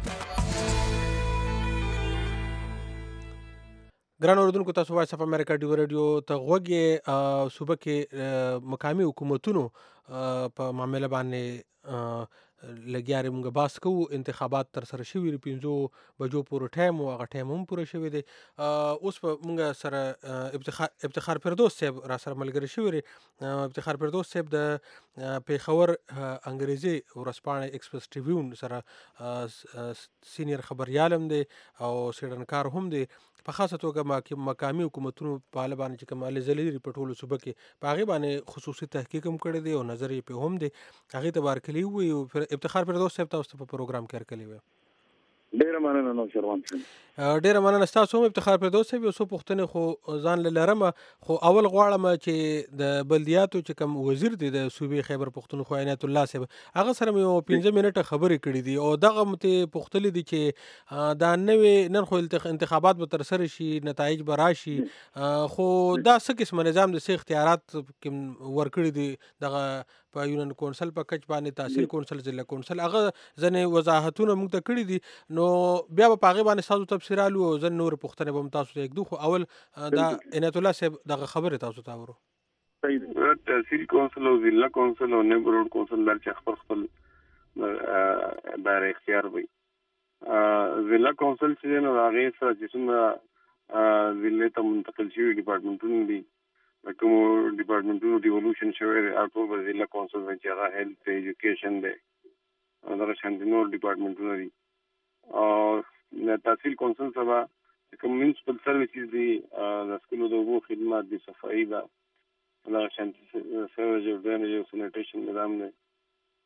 ګران اوردونکو تاسو وایس اف امریکا ډیو ریډیو ته غوږی صوبه کې مقامی حکومتونو په معاملې باندې لګیارې موږ باس کوو انتخابات تر سره شوي دي 5 بجو پورې ټایم او هغه ټایم هم پوره شوی دی اوس په موږ سره افتخار پردوس صاحب را سره ملګری شوی دی افتخار پردوس صاحب د پیښور انګریزي ورځپاڼې ایکسپریس ټریبیون سره سینیر خبريال هم دی او سیډنکار هم دی په خاصه توګه مقامی حکومتونو په اړه باندې چې کوم الزلي ریپورټولو صوبه کې په هغه باندې خصوصي تحقیق هم کړی دی او نظر یې په هم دی هغه ته ورکلی وي افتخار پردوس صاحب تاسو په پروګرام کې ورکلی وي ډیره مننه نو شروان ډیره مننه تاسو هم افتخار پردوس صاحب یو څه پوښتنې خو ځان لرم خو اول غواړم چې د بلدیاتو چې کوم وزیر دی د صوبې خیبر پښتونخوا عنایت الله صاحب هغه سره یو 15 منټه خبرې کړې دي او دغه مته پوښتلې دي چې دا نوې نن خو انتخابات به تر سره شي نتایج به راشي خو دا څه قسم نظام د سي اختیارات ورکړي دي دغه په یونین کونسل په کچ باندې تحصیل کونسل ضلع کونسل هغه ځنې وضاحتونه موږ ته کړي دي نو بیا په هغه باندې تاسو تفصیلالو او ځن نور پوښتنه به تاسو ته یک دوه اول دا عنایت الله صاحب دغه خبره تاسو ته ورو تحصیل کونسل او ضلع کونسل او نیبرهوډ کونسل در چې خپل دایره اختیار وي ضلع کونسل چې نو هغه سره چې څنګه ضلع ته منتقل شوی ډپارټمنټونه دي کوم ډپارټمنټونو ډیولوشن شوی اټول په ضلع کونسل باندې هغه هیلث ایجوکیشن دی دا شانتي نور ډپارټمنټونه دي او تحصیل کونسل سبا کوم میونسپل سرویسز دي د سکولو د اوبو خدمات دي صفایي دا شانتي سیوریج او ډرینیج او سینیټیشن نظام دی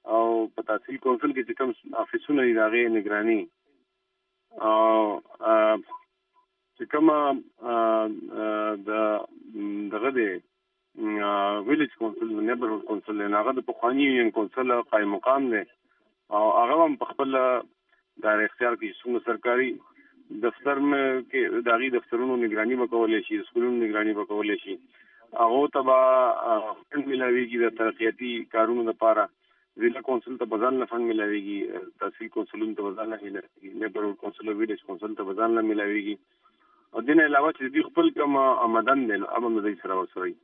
او په تحصیل کونسل کې چې کوم افیسونه دي د هغې نگراني او چې کومه دغه دی ویلیج کونسل نیبرهوډ کونسل هغه د پخواني یونین کونسل قایم مقام دی او هغه هم په خپل دار اختیار کې څومره سرکاري دفتر کې د هغې دفترونو نگراني به کولی شي، سکولونو نگراني به کولی شي. هغو ته به فنډ میلاویږي د ترقیاتي کارونو لپاره. ضلع کونسل ته به ځان له فنډ میلاویږي، تحصیل کونسلونو ته به ځان له میلاویږي، نیبرهوډ کونسل او ویلیج کونسل ته به ځان له میلاویږي. او دې نه علاوه چې دوی خپل کوم آمدن دی نو هغه هم د دوی سره ورسره وي.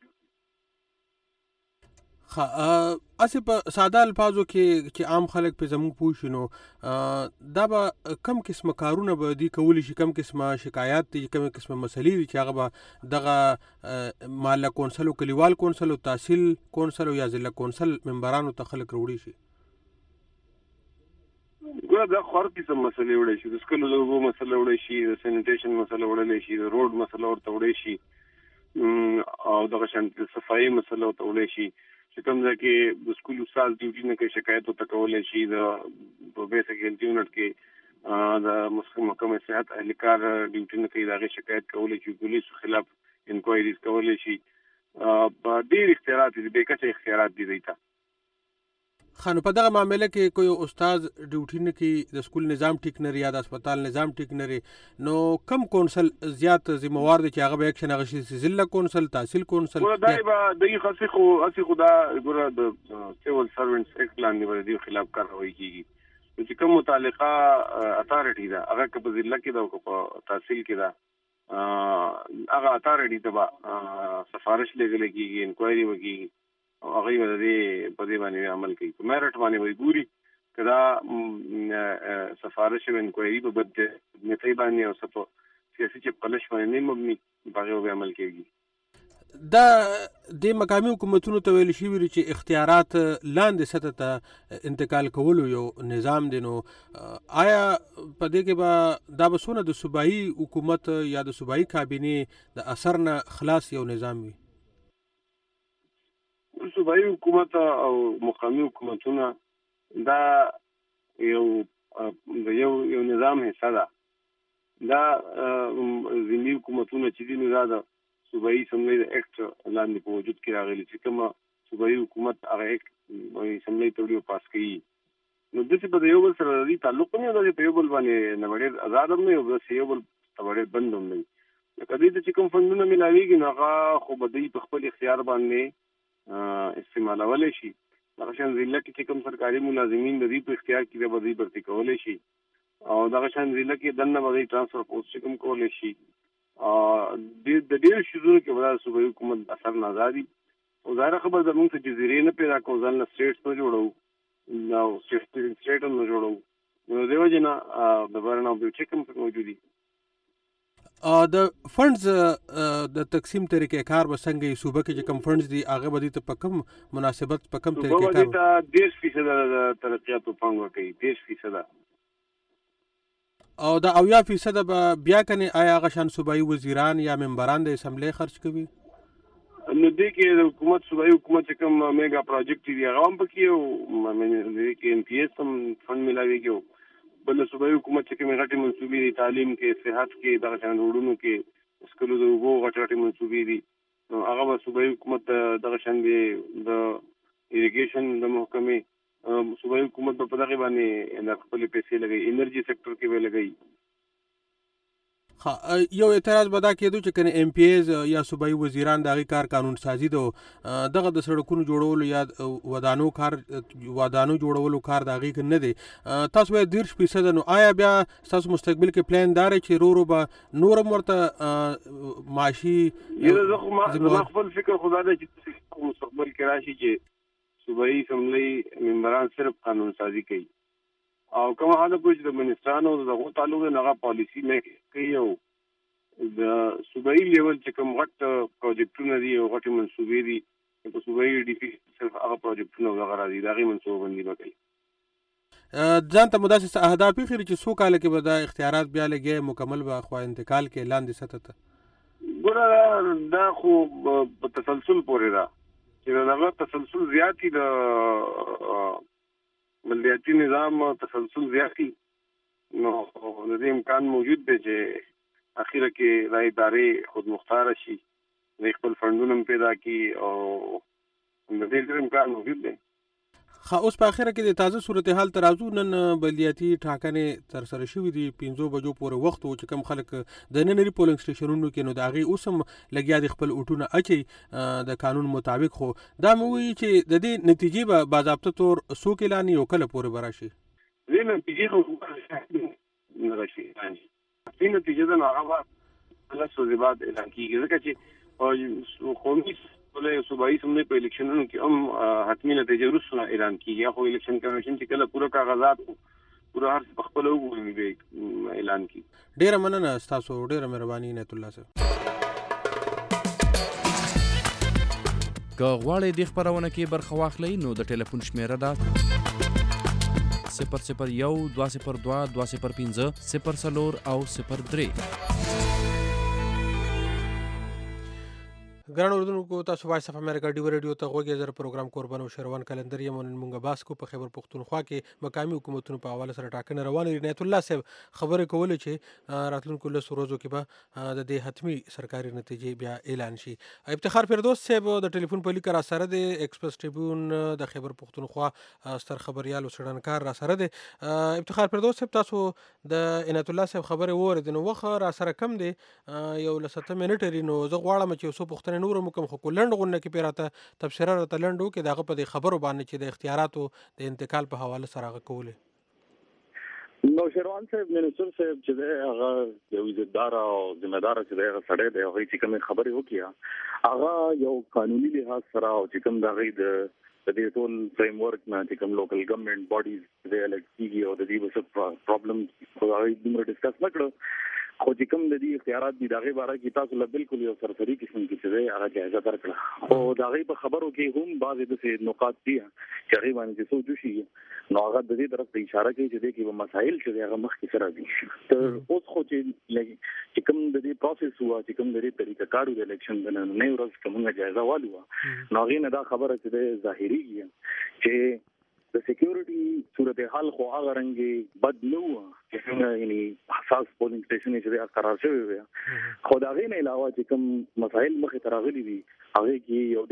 اسې په ساده الفاظو کې چې عام خلک پې زموږ پوه شي نو دا به کم قسمه کارونه به دوی کولی شي، کم قسمه شکایات دي، کم قسمه مسلې دي چې هغه به دغه محله کونسل او کلیوال کونسل او تحصیل کونسل او یا ضلع کونسل ممبرانو ته خلک راوړي شي. ګوره دا خو هر قسم مسلې وړی شي، د سکلو د اوبو مسله وړی شي، د سینیټیشن مسله وړلی شي، د روډ مسله ورته وړی شي او دغه شان د صفایي مسله ورته وړی شي. چې کوم ځای کې د سکول استاد ډیوټي نه کوي شکایت ورته کولی شي. د بیسک هیلث یونټ کې د محکمه صحت اهلکار ډیوټي نه کوي د هغې شکایت کولی شي، پولیسو خلاف انکوایریز کولی شي. ډېر اختیارات دي، بې کچه اختیارات دي دوی ته. خانو په دغه معامله کې کوئی استاد ډیوټي نه کوي، د سکول نظام ټیک نه یا د اسپتال نظام ټیک نه نو کم کونسل زیات ذمہوار دی چې هغه به اکشن اخیستلی شي؟ ضلع کونسل، تحصیل کونسل؟ دا به دغه خاصه خو دا ګوره د سیول سروینټس ایکټ لاندې به د دې خلاف کاروائی کیږي. چې کوم متعلقه اتارټي ده هغه که په ضلع کې ده او په تحصیل کې ده هغه اتارټي ته به سفارش لېږلی کیږي، انکوایري به کیږي او هغه به د دې په دې باندې عمل کوي. په میرټ باندې به ګوري که دا سفارش او انکوایري په بد نیتۍ باندې او څه په سیاسي چپقلش باندې نه مبني په هغې به عمل کېږي. دا د مقامي حکومتونو ته ویل شوي چې اختیارات لاندې سطح ته انتقال کولو یو نظام دی، نو آیا په دې کې به دا به څونه د صوبایي حکومت یا د صوبایي کابینې د اثر نه خلاص یو نظام وي؟ صوبایي حکومت او مقامي حکومتونه دا یو نظام حصه ده. دا ضمني حکومتونه چې دي نو دا د صوبایي اسمبلۍ د ایکټ لاندې په وجود کې راغلي چې کومه صوبایي حکومت هغه ایکټ اسمبلۍ ته وړي او پاس کوي. نو داسې به د یو بل سره د دې تعلق نه وي، داسې په یو بل باندې نه ډېر ازاد هم نه وي او داسې یو بل ته ډېر بند هم نه وي. لکه دوی ته چې کوم فنډونه میلاویږي نو هغه خو به دوی په خپل اختیار باندې استعمالولی شي. دغه شان ضلع کې چې کوم سرکاري ملازمین د دوی په اختیار کې به دوی برتي کولی شي او دغه شان ضلع کې دننه به دوی ټرانسفر پوسټ چې کوم کولی شي. د ډېرو شیزونو کې به دا صوبایي حکومت اثر نه ازادي او ظاهره خبر ده موږ ته جزیرې نه پیدا کوو، ځان له سټیټس نه جوړوو او سټیټ هم نه جوړوو. نو دې وجې نه د برن آف چیک هم موجود دي. د فنډز د تقسیم طریقې کار به څنګه وي؟ صوبه کې چې کوم فنډز دي هغه به دوی ته په کوم مناسبت په کوم طریقې کار؟ صوبه به دوی ته 10% د ترقیاتو پانګ ورکوي، 10%. او دا 80% به بیا کنې آیا هغه شان صوبایي وزیران یا ممبران د اسمبلۍ خرچ کوي؟ نو دې کې د حکومت صوبایي حکومت چې کوم میګا پروجیکټ دي هغه هم پکې او دې کې NPS هم فنډ میلاویږي. بل صوبایي حکومت چې کومې غټې منصوبې دي تعلیم کې، صحت کې، دغه شان روډونو کې، سکلو د اوبو غټې منصوبې دي نو هغه به صوبایي حکومت دغه شان د ایریګیشن د محکمې صوبایي حکومت په دغه باندې خپلې پیسې لګوي. انرژي سیکټر کې به لګوي. یو اعتراض به دا کېدو چې کنه MPs یا صوبایي وزیران د هغې کار قانون سازي ده دغه د سړکونو جوړولو یا ودانو جوړولو کار د هغې نه دی. تاسو وایئ 30%، نو آیا بیا ستاسو مستقبل کې پلان دا دی چې رو به نور هم ورته معاشي؟ زما خپل فکر خو دا دی چې مستقبل کې راشي چې صوبایي اسمبلۍ ممبران صرف قانون سازي کوي او کوم حاله کوي چې د منسترانو دغه تعلق نه هغه پالیسی نه کوي او د صوبایي لیول چې کوم غټ پروجیکټونه دي او غټ منصوبې دي په صوبایي DP صرف هغه پروجیکټونه وغیرہ دي دغه منصوبه بندي وکړي. ځان ته مداسې اهداف خېری چې څو کال کې به دا اختیارات بیا لګي مکمل به خو انتقال کې لاندې سطح ته؟ ګوره دا خو په تسلسل پورې ده چې دغه تسلسل زیاتی د بلدیاتي نظام تسلسل زیاتی نو د دې امکان موجود دی چې اخیره کې دا ادارې خود مختار شي د خپل فندونه پیدا کی او د دې امکان موجود دی. اوس په اخره کې د تازه صورتحال ترازو نن بلدیاتي ټاکنې تر سره شوې دي 5 بجو پورې وخت و چې کم خلک د نننی پولینګ سټیشنونو کې نو د هغې اوس هم لګیا دي خپل اوټونه اچي د قانون مطابق. خو دا مو وایي چې د دې نتیجې به باضابطه طور څوک اعلانوي او کله پورې به راشي؟ دې نتیجې خو نه راشي. دې نتیجې د هغه به له څه بعد اعلان کیږي ځکه چې قومي ولې صوبایي سمې په الیکشنونو کې هم حتمی نتیجه وروسته اعلان کیږي. خو الیکشن کمیشن چې کله پوره کاغذات پوره هر څه په خپل وګوري به اعلان کیږي. ډیره مننه تاسو، ډیره مهرباني عنایت الله صاحب. که غواړئ دې خپرونه کې برخه واخلئ نو د ټلیفون شمیره ده 001 202 205 04 او 03. ګران اوردونکو، تاسو وایس اف امریکا ډیو ریډیو ته غوږی زر پروګرام قربان او شروان کلندر یم. نن مونږ باس کو په خیبر پختونخوا کې مقامی حکومتونو په حواله سره ټاکنې روانې. عنایت الله صاحب خبرې کولې چې راتلونکو لسو ورځو کې به د دې حتمی سرکاري نتیجې بیا اعلان شي. افتخار فردوس صاحب د ټلیفون په لیک را سره دی، ایکسپریس ټریبیون د خیبر پختونخوا ستر خبريال او څېړنکار را سره دی. افتخار فردوس صاحب، تاسو د عنایت الله صاحب خبرې واورېدې نو وخت را سره کم دی، یو لسته منټ لري، نو زه غواړم چې څو پوښتنې نور مکم خو لنډ غونډه کې پیراته تبصره راته لنډ وکړي دغه په دې خبرو باندې چې د اختیاراتو د انتقال په حواله سره هغه کولې. نو شروان صاحب منسټر صاحب چې دی هغه یو عزتدار او ذمہ دار چې دی هغه سړی دی، هغه چې کومې خبرې وکړي هغه یو قانوني لحاظ سره او چې کوم د هغې د دې ټول فریم ورک نه چې کوم لوکل ګورنمنت باډیز د الګ کیږي او د دې وسه پرابلم خو هغه دومره ډسکس نه کړو. خو چې کوم د دې اختیارات دي د هغې باره کې تاسو له بالکل یو سرسري قسم کې چې دی هغه جایزه درکړه. خو د هغې په خبرو کې هم بعضې داسې نقاط دي چې هغې باندې چې سوچ وشي نو هغه د دې طرف ته اشاره کوي چې دی کې به مسایل چې دی هغه مخکې سره دي. تر اوس خو چې کوم د دې پروسس هوا چې کوم د دې طریقه کارو د الیکشن د نننۍ ورځ که موږ جایزه والو نو هغې نه دا خبره چې دی ظاهرېږي چې د سکیورټي صورتحال خو هغه رنګ بد نه و چې څنګه یعنی حساس پولینګ سټیشن چې قرار شوی وي. خو د هغې نه علاوه چې کوم مسایل مخې ته راغلي دي هغې کې یو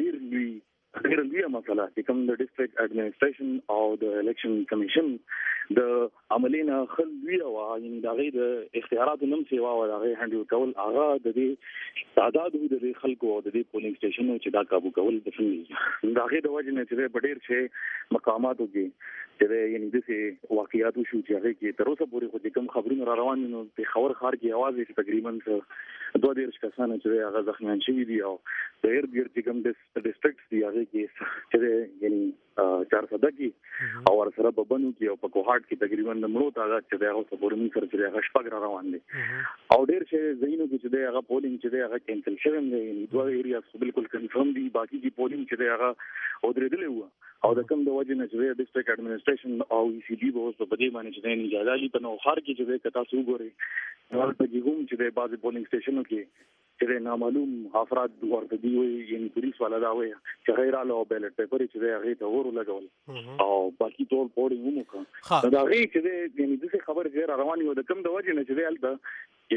ډېره لویه مسله چې کوم د ډسټرکټ اډمنسټریشن او د الیکشن کمیشن د عملي نه ښه لویه وه، یعنې د هغې د اختیاراتو نم سیوا وه د هغې هینډل کول هغه د دې تعداد د دې خلکو او د دې پولینګ سټیشنو چې دا کابو کول د څنګه د هغې د وجې نه چې په ډېر شی مقاماتو کې چې یعنې داسې واقعات وشو چې هغې کې تر اوسه پورې خو چې کوم خبرونه را روان دي نو پېښور ښار کې یوازې چې تقریبا 22 کسان چې هغه زخمیان شوي دي او د ارد ګرد چې کوم ډسټرکټس دي هغې کې چې یعنې 400 کې او ورسره په بنو کې او په کوهاټ کې تقریبا د مړو تعداد چې دی هغه څه پورې موږ سره چې هغه شپږ را روان دي او ډېر شی ځایونو کې چې دی هغه پولینګ چې دی هغه کینسل شوی دی، یعنې 2 ایریاز بالکل کنفرم دي، باقي چې پولینګ چې دی هغه ودرېدلی وو او د کوم د وجې نه چې دی ډسټرکټ اډمنسټریشن او ای سی ډي به اوس په دې باندې چې دی اجازه علي په نوښار کې چې دی که تاسو وګورئ نو هلته کې هم چې دی بعضې پولینګ سټیشنو کې چې دی نامعلوم افراد ورته دي وایي یعنې پولیس والا دا وایي چې هغې راله او بیلټ پیپر چې دی هغې ته ور ولګول او باقي ټول پوډینګ هم وکړه. نو د هغې چې دی یعنې داسې خبرې چې را روانې وو د کوم د وجې نه چې دی هلته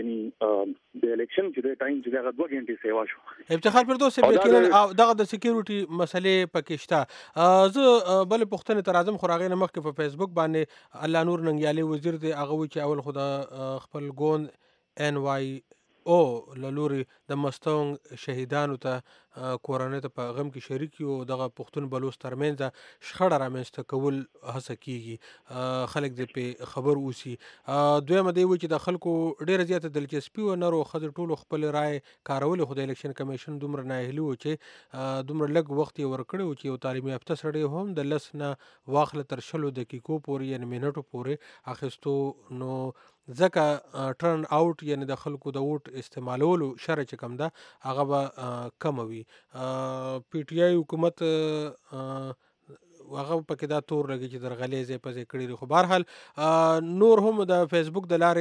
یعنی د الیکشن چې د ټایم چې هغه 2 غنټې سیوا شو. افتخار فردوس صاحب یقینا دغه د سکیورټي مسلې پکې شته. زه بل پوښتنې ته راځم خو هغې نه مخکې په فیسبوک باندې الله نور ننګیالي وزیر دی هغه وایي چې اول خو د خپل ګوند NYO له لورې د مستونګ شهیدانو ته کورنۍ ته په غم کې شریک یو دغه پښتون بلوچ ترمنځ شخړه رامنځته کول هڅه کیږي، خلک دې په خبر اوسي. دویمه دی وایي چې د خلکو ډېره زیاته دلچسپي و نرو ښځو ټولو خپل رای کارولې، خو د الیکشن کمیشن دومره ناهیلي و چې دومره لږ وخت یې ورکړی و چې یو تعلیمي یافته سړی هم د 10 نه واخله تر 20 دقیقو پورې یعنې منټو پورې اخیستو. نو ځکه ټرن آوټ یعنې د خلکو د ووټ استعمالولو شرع چې کوم ده هغه به کمه وي. پی ټی آی حکومت هغه پکې دا تور لګي چې درغلې ځای په ځای کړي دي. خو بهرحال نور هم د فیسبوک د لارې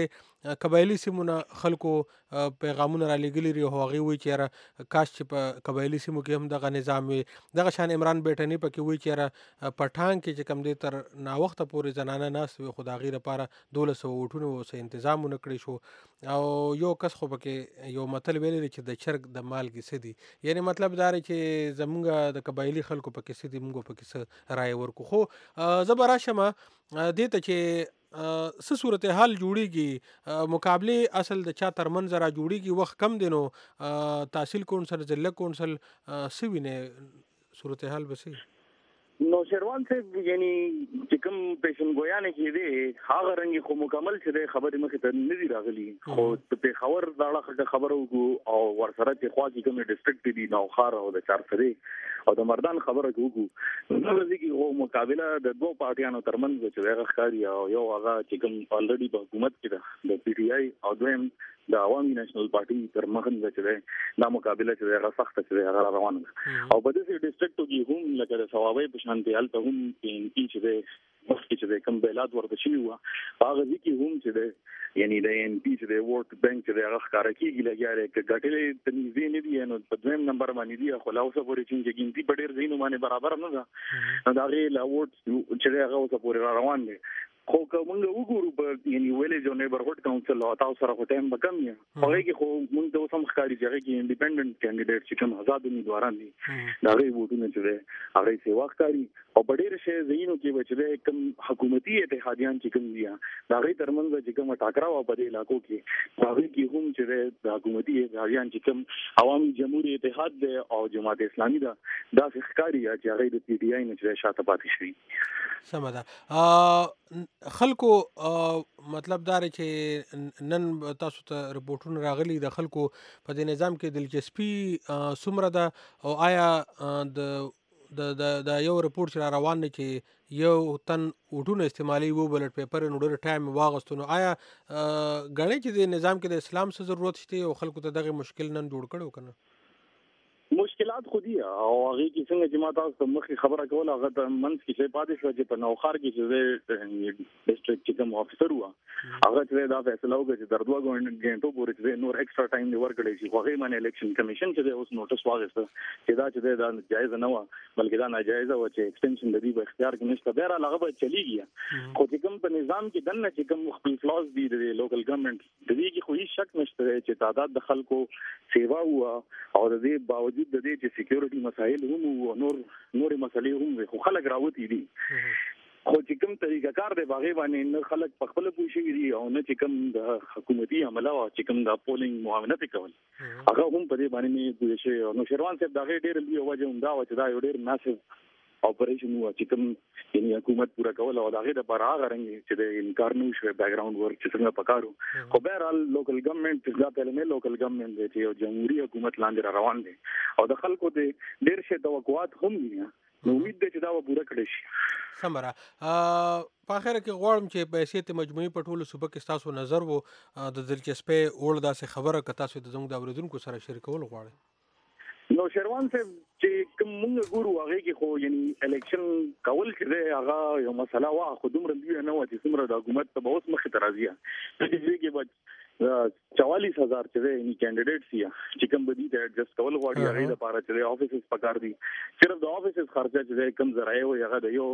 قبایلی سیمو نه خلکو پیغامونه را لېږلي دي او هغوی وایي چې یاره کاش چې په قبایلي سیمو کې هم دغه نظام وي. دغه شان عمران بیټني پکې وایي چې یاره پټان کې چې کوم دی تر ناوخته پورې زنانه ناست وي خو د هغې لپاره 1200 ووټونه اوس انتظام ونه کړی شو. او یو کس خو پکې یو متل ویلی دی چې د چرګ د مالګې څه دي، یعنې مطلب دا دی چې زمونږ د قبایلي خلکو پکې څه دي موږ پکې څه رایې ورکو. خو زه به راشم دې ته چې څه صورتحال جوړیږي مقابلې اصل د چا ترمنځ را جوړیږي وخت کم دی نو تحصیل کونسل ضلع کونسل څه وینې صورتحال به څه نو شیروان صاحب یعنی چې کوم پیشنګویانې کې دی هغه رنګ خو مکمل چې دی خبرې مخې ته نه دي راغلي خو د پېښور د اړخه خبره وکړو او ورسره چې خوا کې کومې ډسټرکټ دي نوخار او د چارسرې او د مردان خبره وکړو نو ورځي کې هو مقابله د دوه پارټیانو ترمنځ چې هغه ښکاري او یو هغه چې کوم الریډي په حکومت کې ده د پی ټی آی او دویم د عوامي نېشنل پارټي تر مخه چې دا مقابله چې هغه سخت چې هغه روان او په دې ډسټرکټو کې هم لکه د ثوابي په شان دی الته هم چې مخکې چې کوم بیلات ورته شوي وو هغه ځکه هم چې یعنی د ان پی چې د ووټ بانک چې هغه ښکارا کیږي لګیاره کې ګټلې تنظیم نه دي نو په دویم نمبر باندې دی خو لا اوسه پورې چې ګنتی په ډېر ځینو باندې برابر نه ده دا غي لا ووټ چې هغه اوسه پورې روان دي. خو کومه وګورو په یعنی ویلېج او نیبرهود کونسل او تاسو سره خو ټایم بکم یا هغه کې خو موږ د اوسم ښکاری ځای کې انډیپندنت کینډیډیټ چې کوم آزاد امیدواران دي دا غي ووټونه چې هغه سی وختاري او په ډېر شي زینو کې بچره کوم حکومتي اتحادیان چې کوم دي دا غي ترمنځ چې کوم ټاکراو په دې علاقو کې هغه کې هم چې د حکومتي اتحادیان چې کوم عوامي جمهوریت اتحاد دی او جماعت اسلامي دا ښکاری چې هغه د پی ټی آی نه چې شاته پاتې شي. سمه ده خلکو مطلب دا چې نن تاسو ته رپورټونه راغلي د خلکو په دې نظام کې دلچسپي څومره ده او آیا د یو رپورټ چې را روان دی چې یو تن وټونه استعمالي وو بلټ پیپر نو ډېر ټایم واغستو نو آیا غړي چې د نظام کې د اسلام څخه ضرورت شته او خلکو ته دغه مشکل نن جوړ کړو کنه مشکلات خو دي او هغه کې څنګه چې ما تاسو ته مخکې خبره کوله هغه د منځ کې څه پاتې شو چې په نوخار کې چې ډسټرکټ چې کوم افسر و هغه چې دا فیصله وکړه چې در دوه غونډو پورې چې نور ایکسترا ټایم دی ورکړي شي خو هغه باندې الیکشن کمیشن چې اوس نوټس واغسته چې دا چې دا جایز نه و بلکې دا ناجایز و چې ایکسټنشن د دې په اختیار کې نشته بهر هغه به چلیږي خو چې کوم په نظام کې دنه چې کوم خپل فلاز دي د لوکل ګورنمنت د دې کې خو هیڅ شک نشته چې تعداد د خلکو سیوا او د دې باوجود د دې چې سکیورټي مسایل هم او نور مسلې هم خو خلک راوتی دي خو چې کوم طریقه کار دی باغې باندې نه خلک په خپل پوښي دي او نه چې کوم د حکومتي عمله او چې کوم د پولینګ معاونت کول هغه هم په دې باندې نه پوښي شي نو شیروان صاحب دا ډېر لوی وجه هم دا و چې دا یو ډېر ماسیو اپریشن و چې کوم یعنی حکومت پورا کول او دغه د بار هغه رنګ چې د انکار نه شوی بیک ګراوند ورک چې څنګه پکارو خو بهرحال لوکل ګورنمنت دا په لوکل ګورنمنت دی چې جمهوریت حکومت لاندې روان دي او د خلکو د ډېر شي توقعات هم دي نو امید ده چې دا به پوره کړی شي. سمره په اخر کې غواړم چې په حیثیت مجموعي په ټولو صوبه کې تاسو نظر وو د دلچسپۍ وړ داسې خبره که تاسو د زموږ د اورېدونکو سره شریکول غواړئ. نو شیروان صاحب چې کوم موږ ګورو هغه کې خو یعنی الیکشن کول چې هغه یو مسله وا خو دومره لوی نه و چې څومره د حکومت ته به اوس مخې ته راځي چې کې به 44,000 چې یعنی کینډیډیټس چې کوم بدی ته ایڈجسټ کول غواړي هغه لپاره چې افیسز پکار دي صرف د افیسز خرچه چې کم ذرایع وي هغه د یو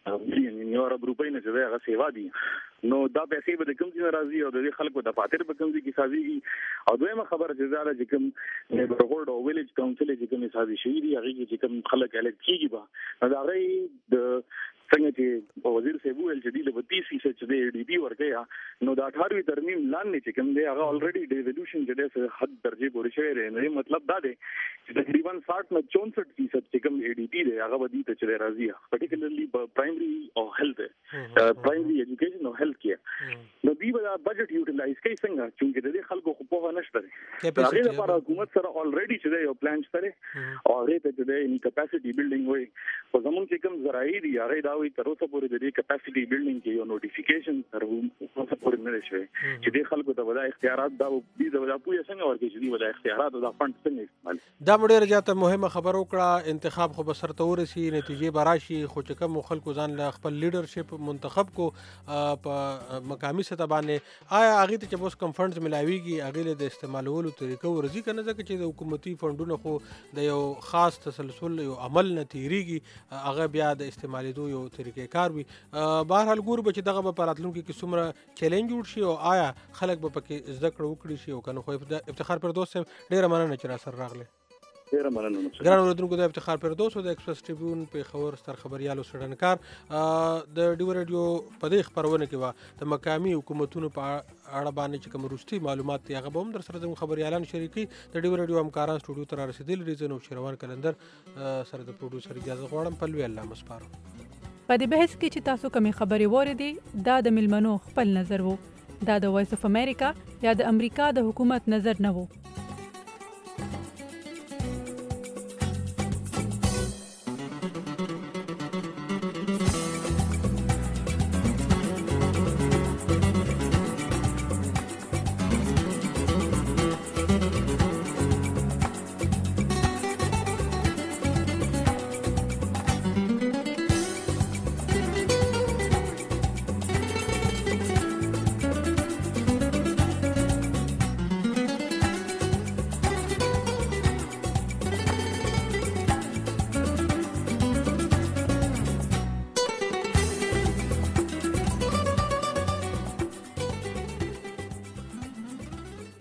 یو ارب روپۍ نه چې هغه سیوا دي نو دا پیسې به د کوم ځای راځي او د خلکو د فاتر به کوم ځای کې سازي او دویمه خبره چې زاره چې کوم نیبرهود او ویلیج کونسل چې کوم سازي شي دي هغه چې کوم خلک الګ کیږي به دا غي د څنګه چې وزیر صاحب ویل چې دی له 30% چې د ډي بي ورکه نو دا 18 ترمیم لاندې چې کوم دی هغه الریډي ډیولوشن چې د حد درجه پورې شوی دی نو مطلب دا دی چې تقریبا 60 نه 64% چې کوم ای ډي پی دی هغه ودی ته چې راځي پرټیکولرلی پرایمري او هیلث پرایمري ایجوکیشن او هیلث کیر نو دی به بجټ یوټیلایز کوي څنګه چې د خلکو خو په نشته هغه لپاره حکومت سره الریډي چې یو پلان شته او هغه ته د کیپاسټي بیلډینګ وي په زمونږ چې کوم زراعي دی هغه دا وي تر اوسه پورې د دې کپاسټي بلډینګ کې یو نوټیفیکیشن تر اوسه پورې نه شوی چې د خلکو ته ودا اختیارات دا د ودا پوهه څنګه ورکړي چې د ودا اختیارات او د فند څنګه استعمال. دا ډېر زیاته مهمه خبره وکړه. انتخاب خو به سرته ورسي، نتیجې به راشي، خو چې کوم خلکو ځان له خپل لیډرشپ منتخب کو په مقامي سطح باندې آیا هغې ته چې اوس کوم فنډز ملاویږي هغې له د استعمالولو طریقه ورځي که نه، ځکه چې د حکومتي فنډونه خو د یو خاص تسلسل یو عمل نه تیریږي، هغه بیا د استعمالېدو یو طریقې کار وي. بهرحال ګورو به چې دغه به په راتلونکي کې څومره چیلنج جوړ شي او آیا خلک به پکې زده کړه وکړي شي او که نه. خو افتخار فردوس صاحب ډېره مننه چې راسره راغلی. ډېره مننه. ګران اورېدونکو د افتخار فردوس او د ایکسپریس ټریبیون پېښور ستر خبریال او څېړنکار د ډیو رادیو په دې خپرونه کې وه د مقامي حکومتونو په اړه باندې چې کوم وروستي معلومات دي هغه به هم در سره زموږ خبریالان شریکي. د ډیو رادیو همکاران سټوډیو ته رارسېدلي دي. زه نوشیروان قلندر سره د پروډوسر اجازه غواړم. په لوی الله مسپارم. په دې بحث کې چې تاسو کومې خبرې واورېدې دا د میلمنو خپل نظر و، دا د وایس اف امریکا یا د امریکا د حکومت نظر نه و.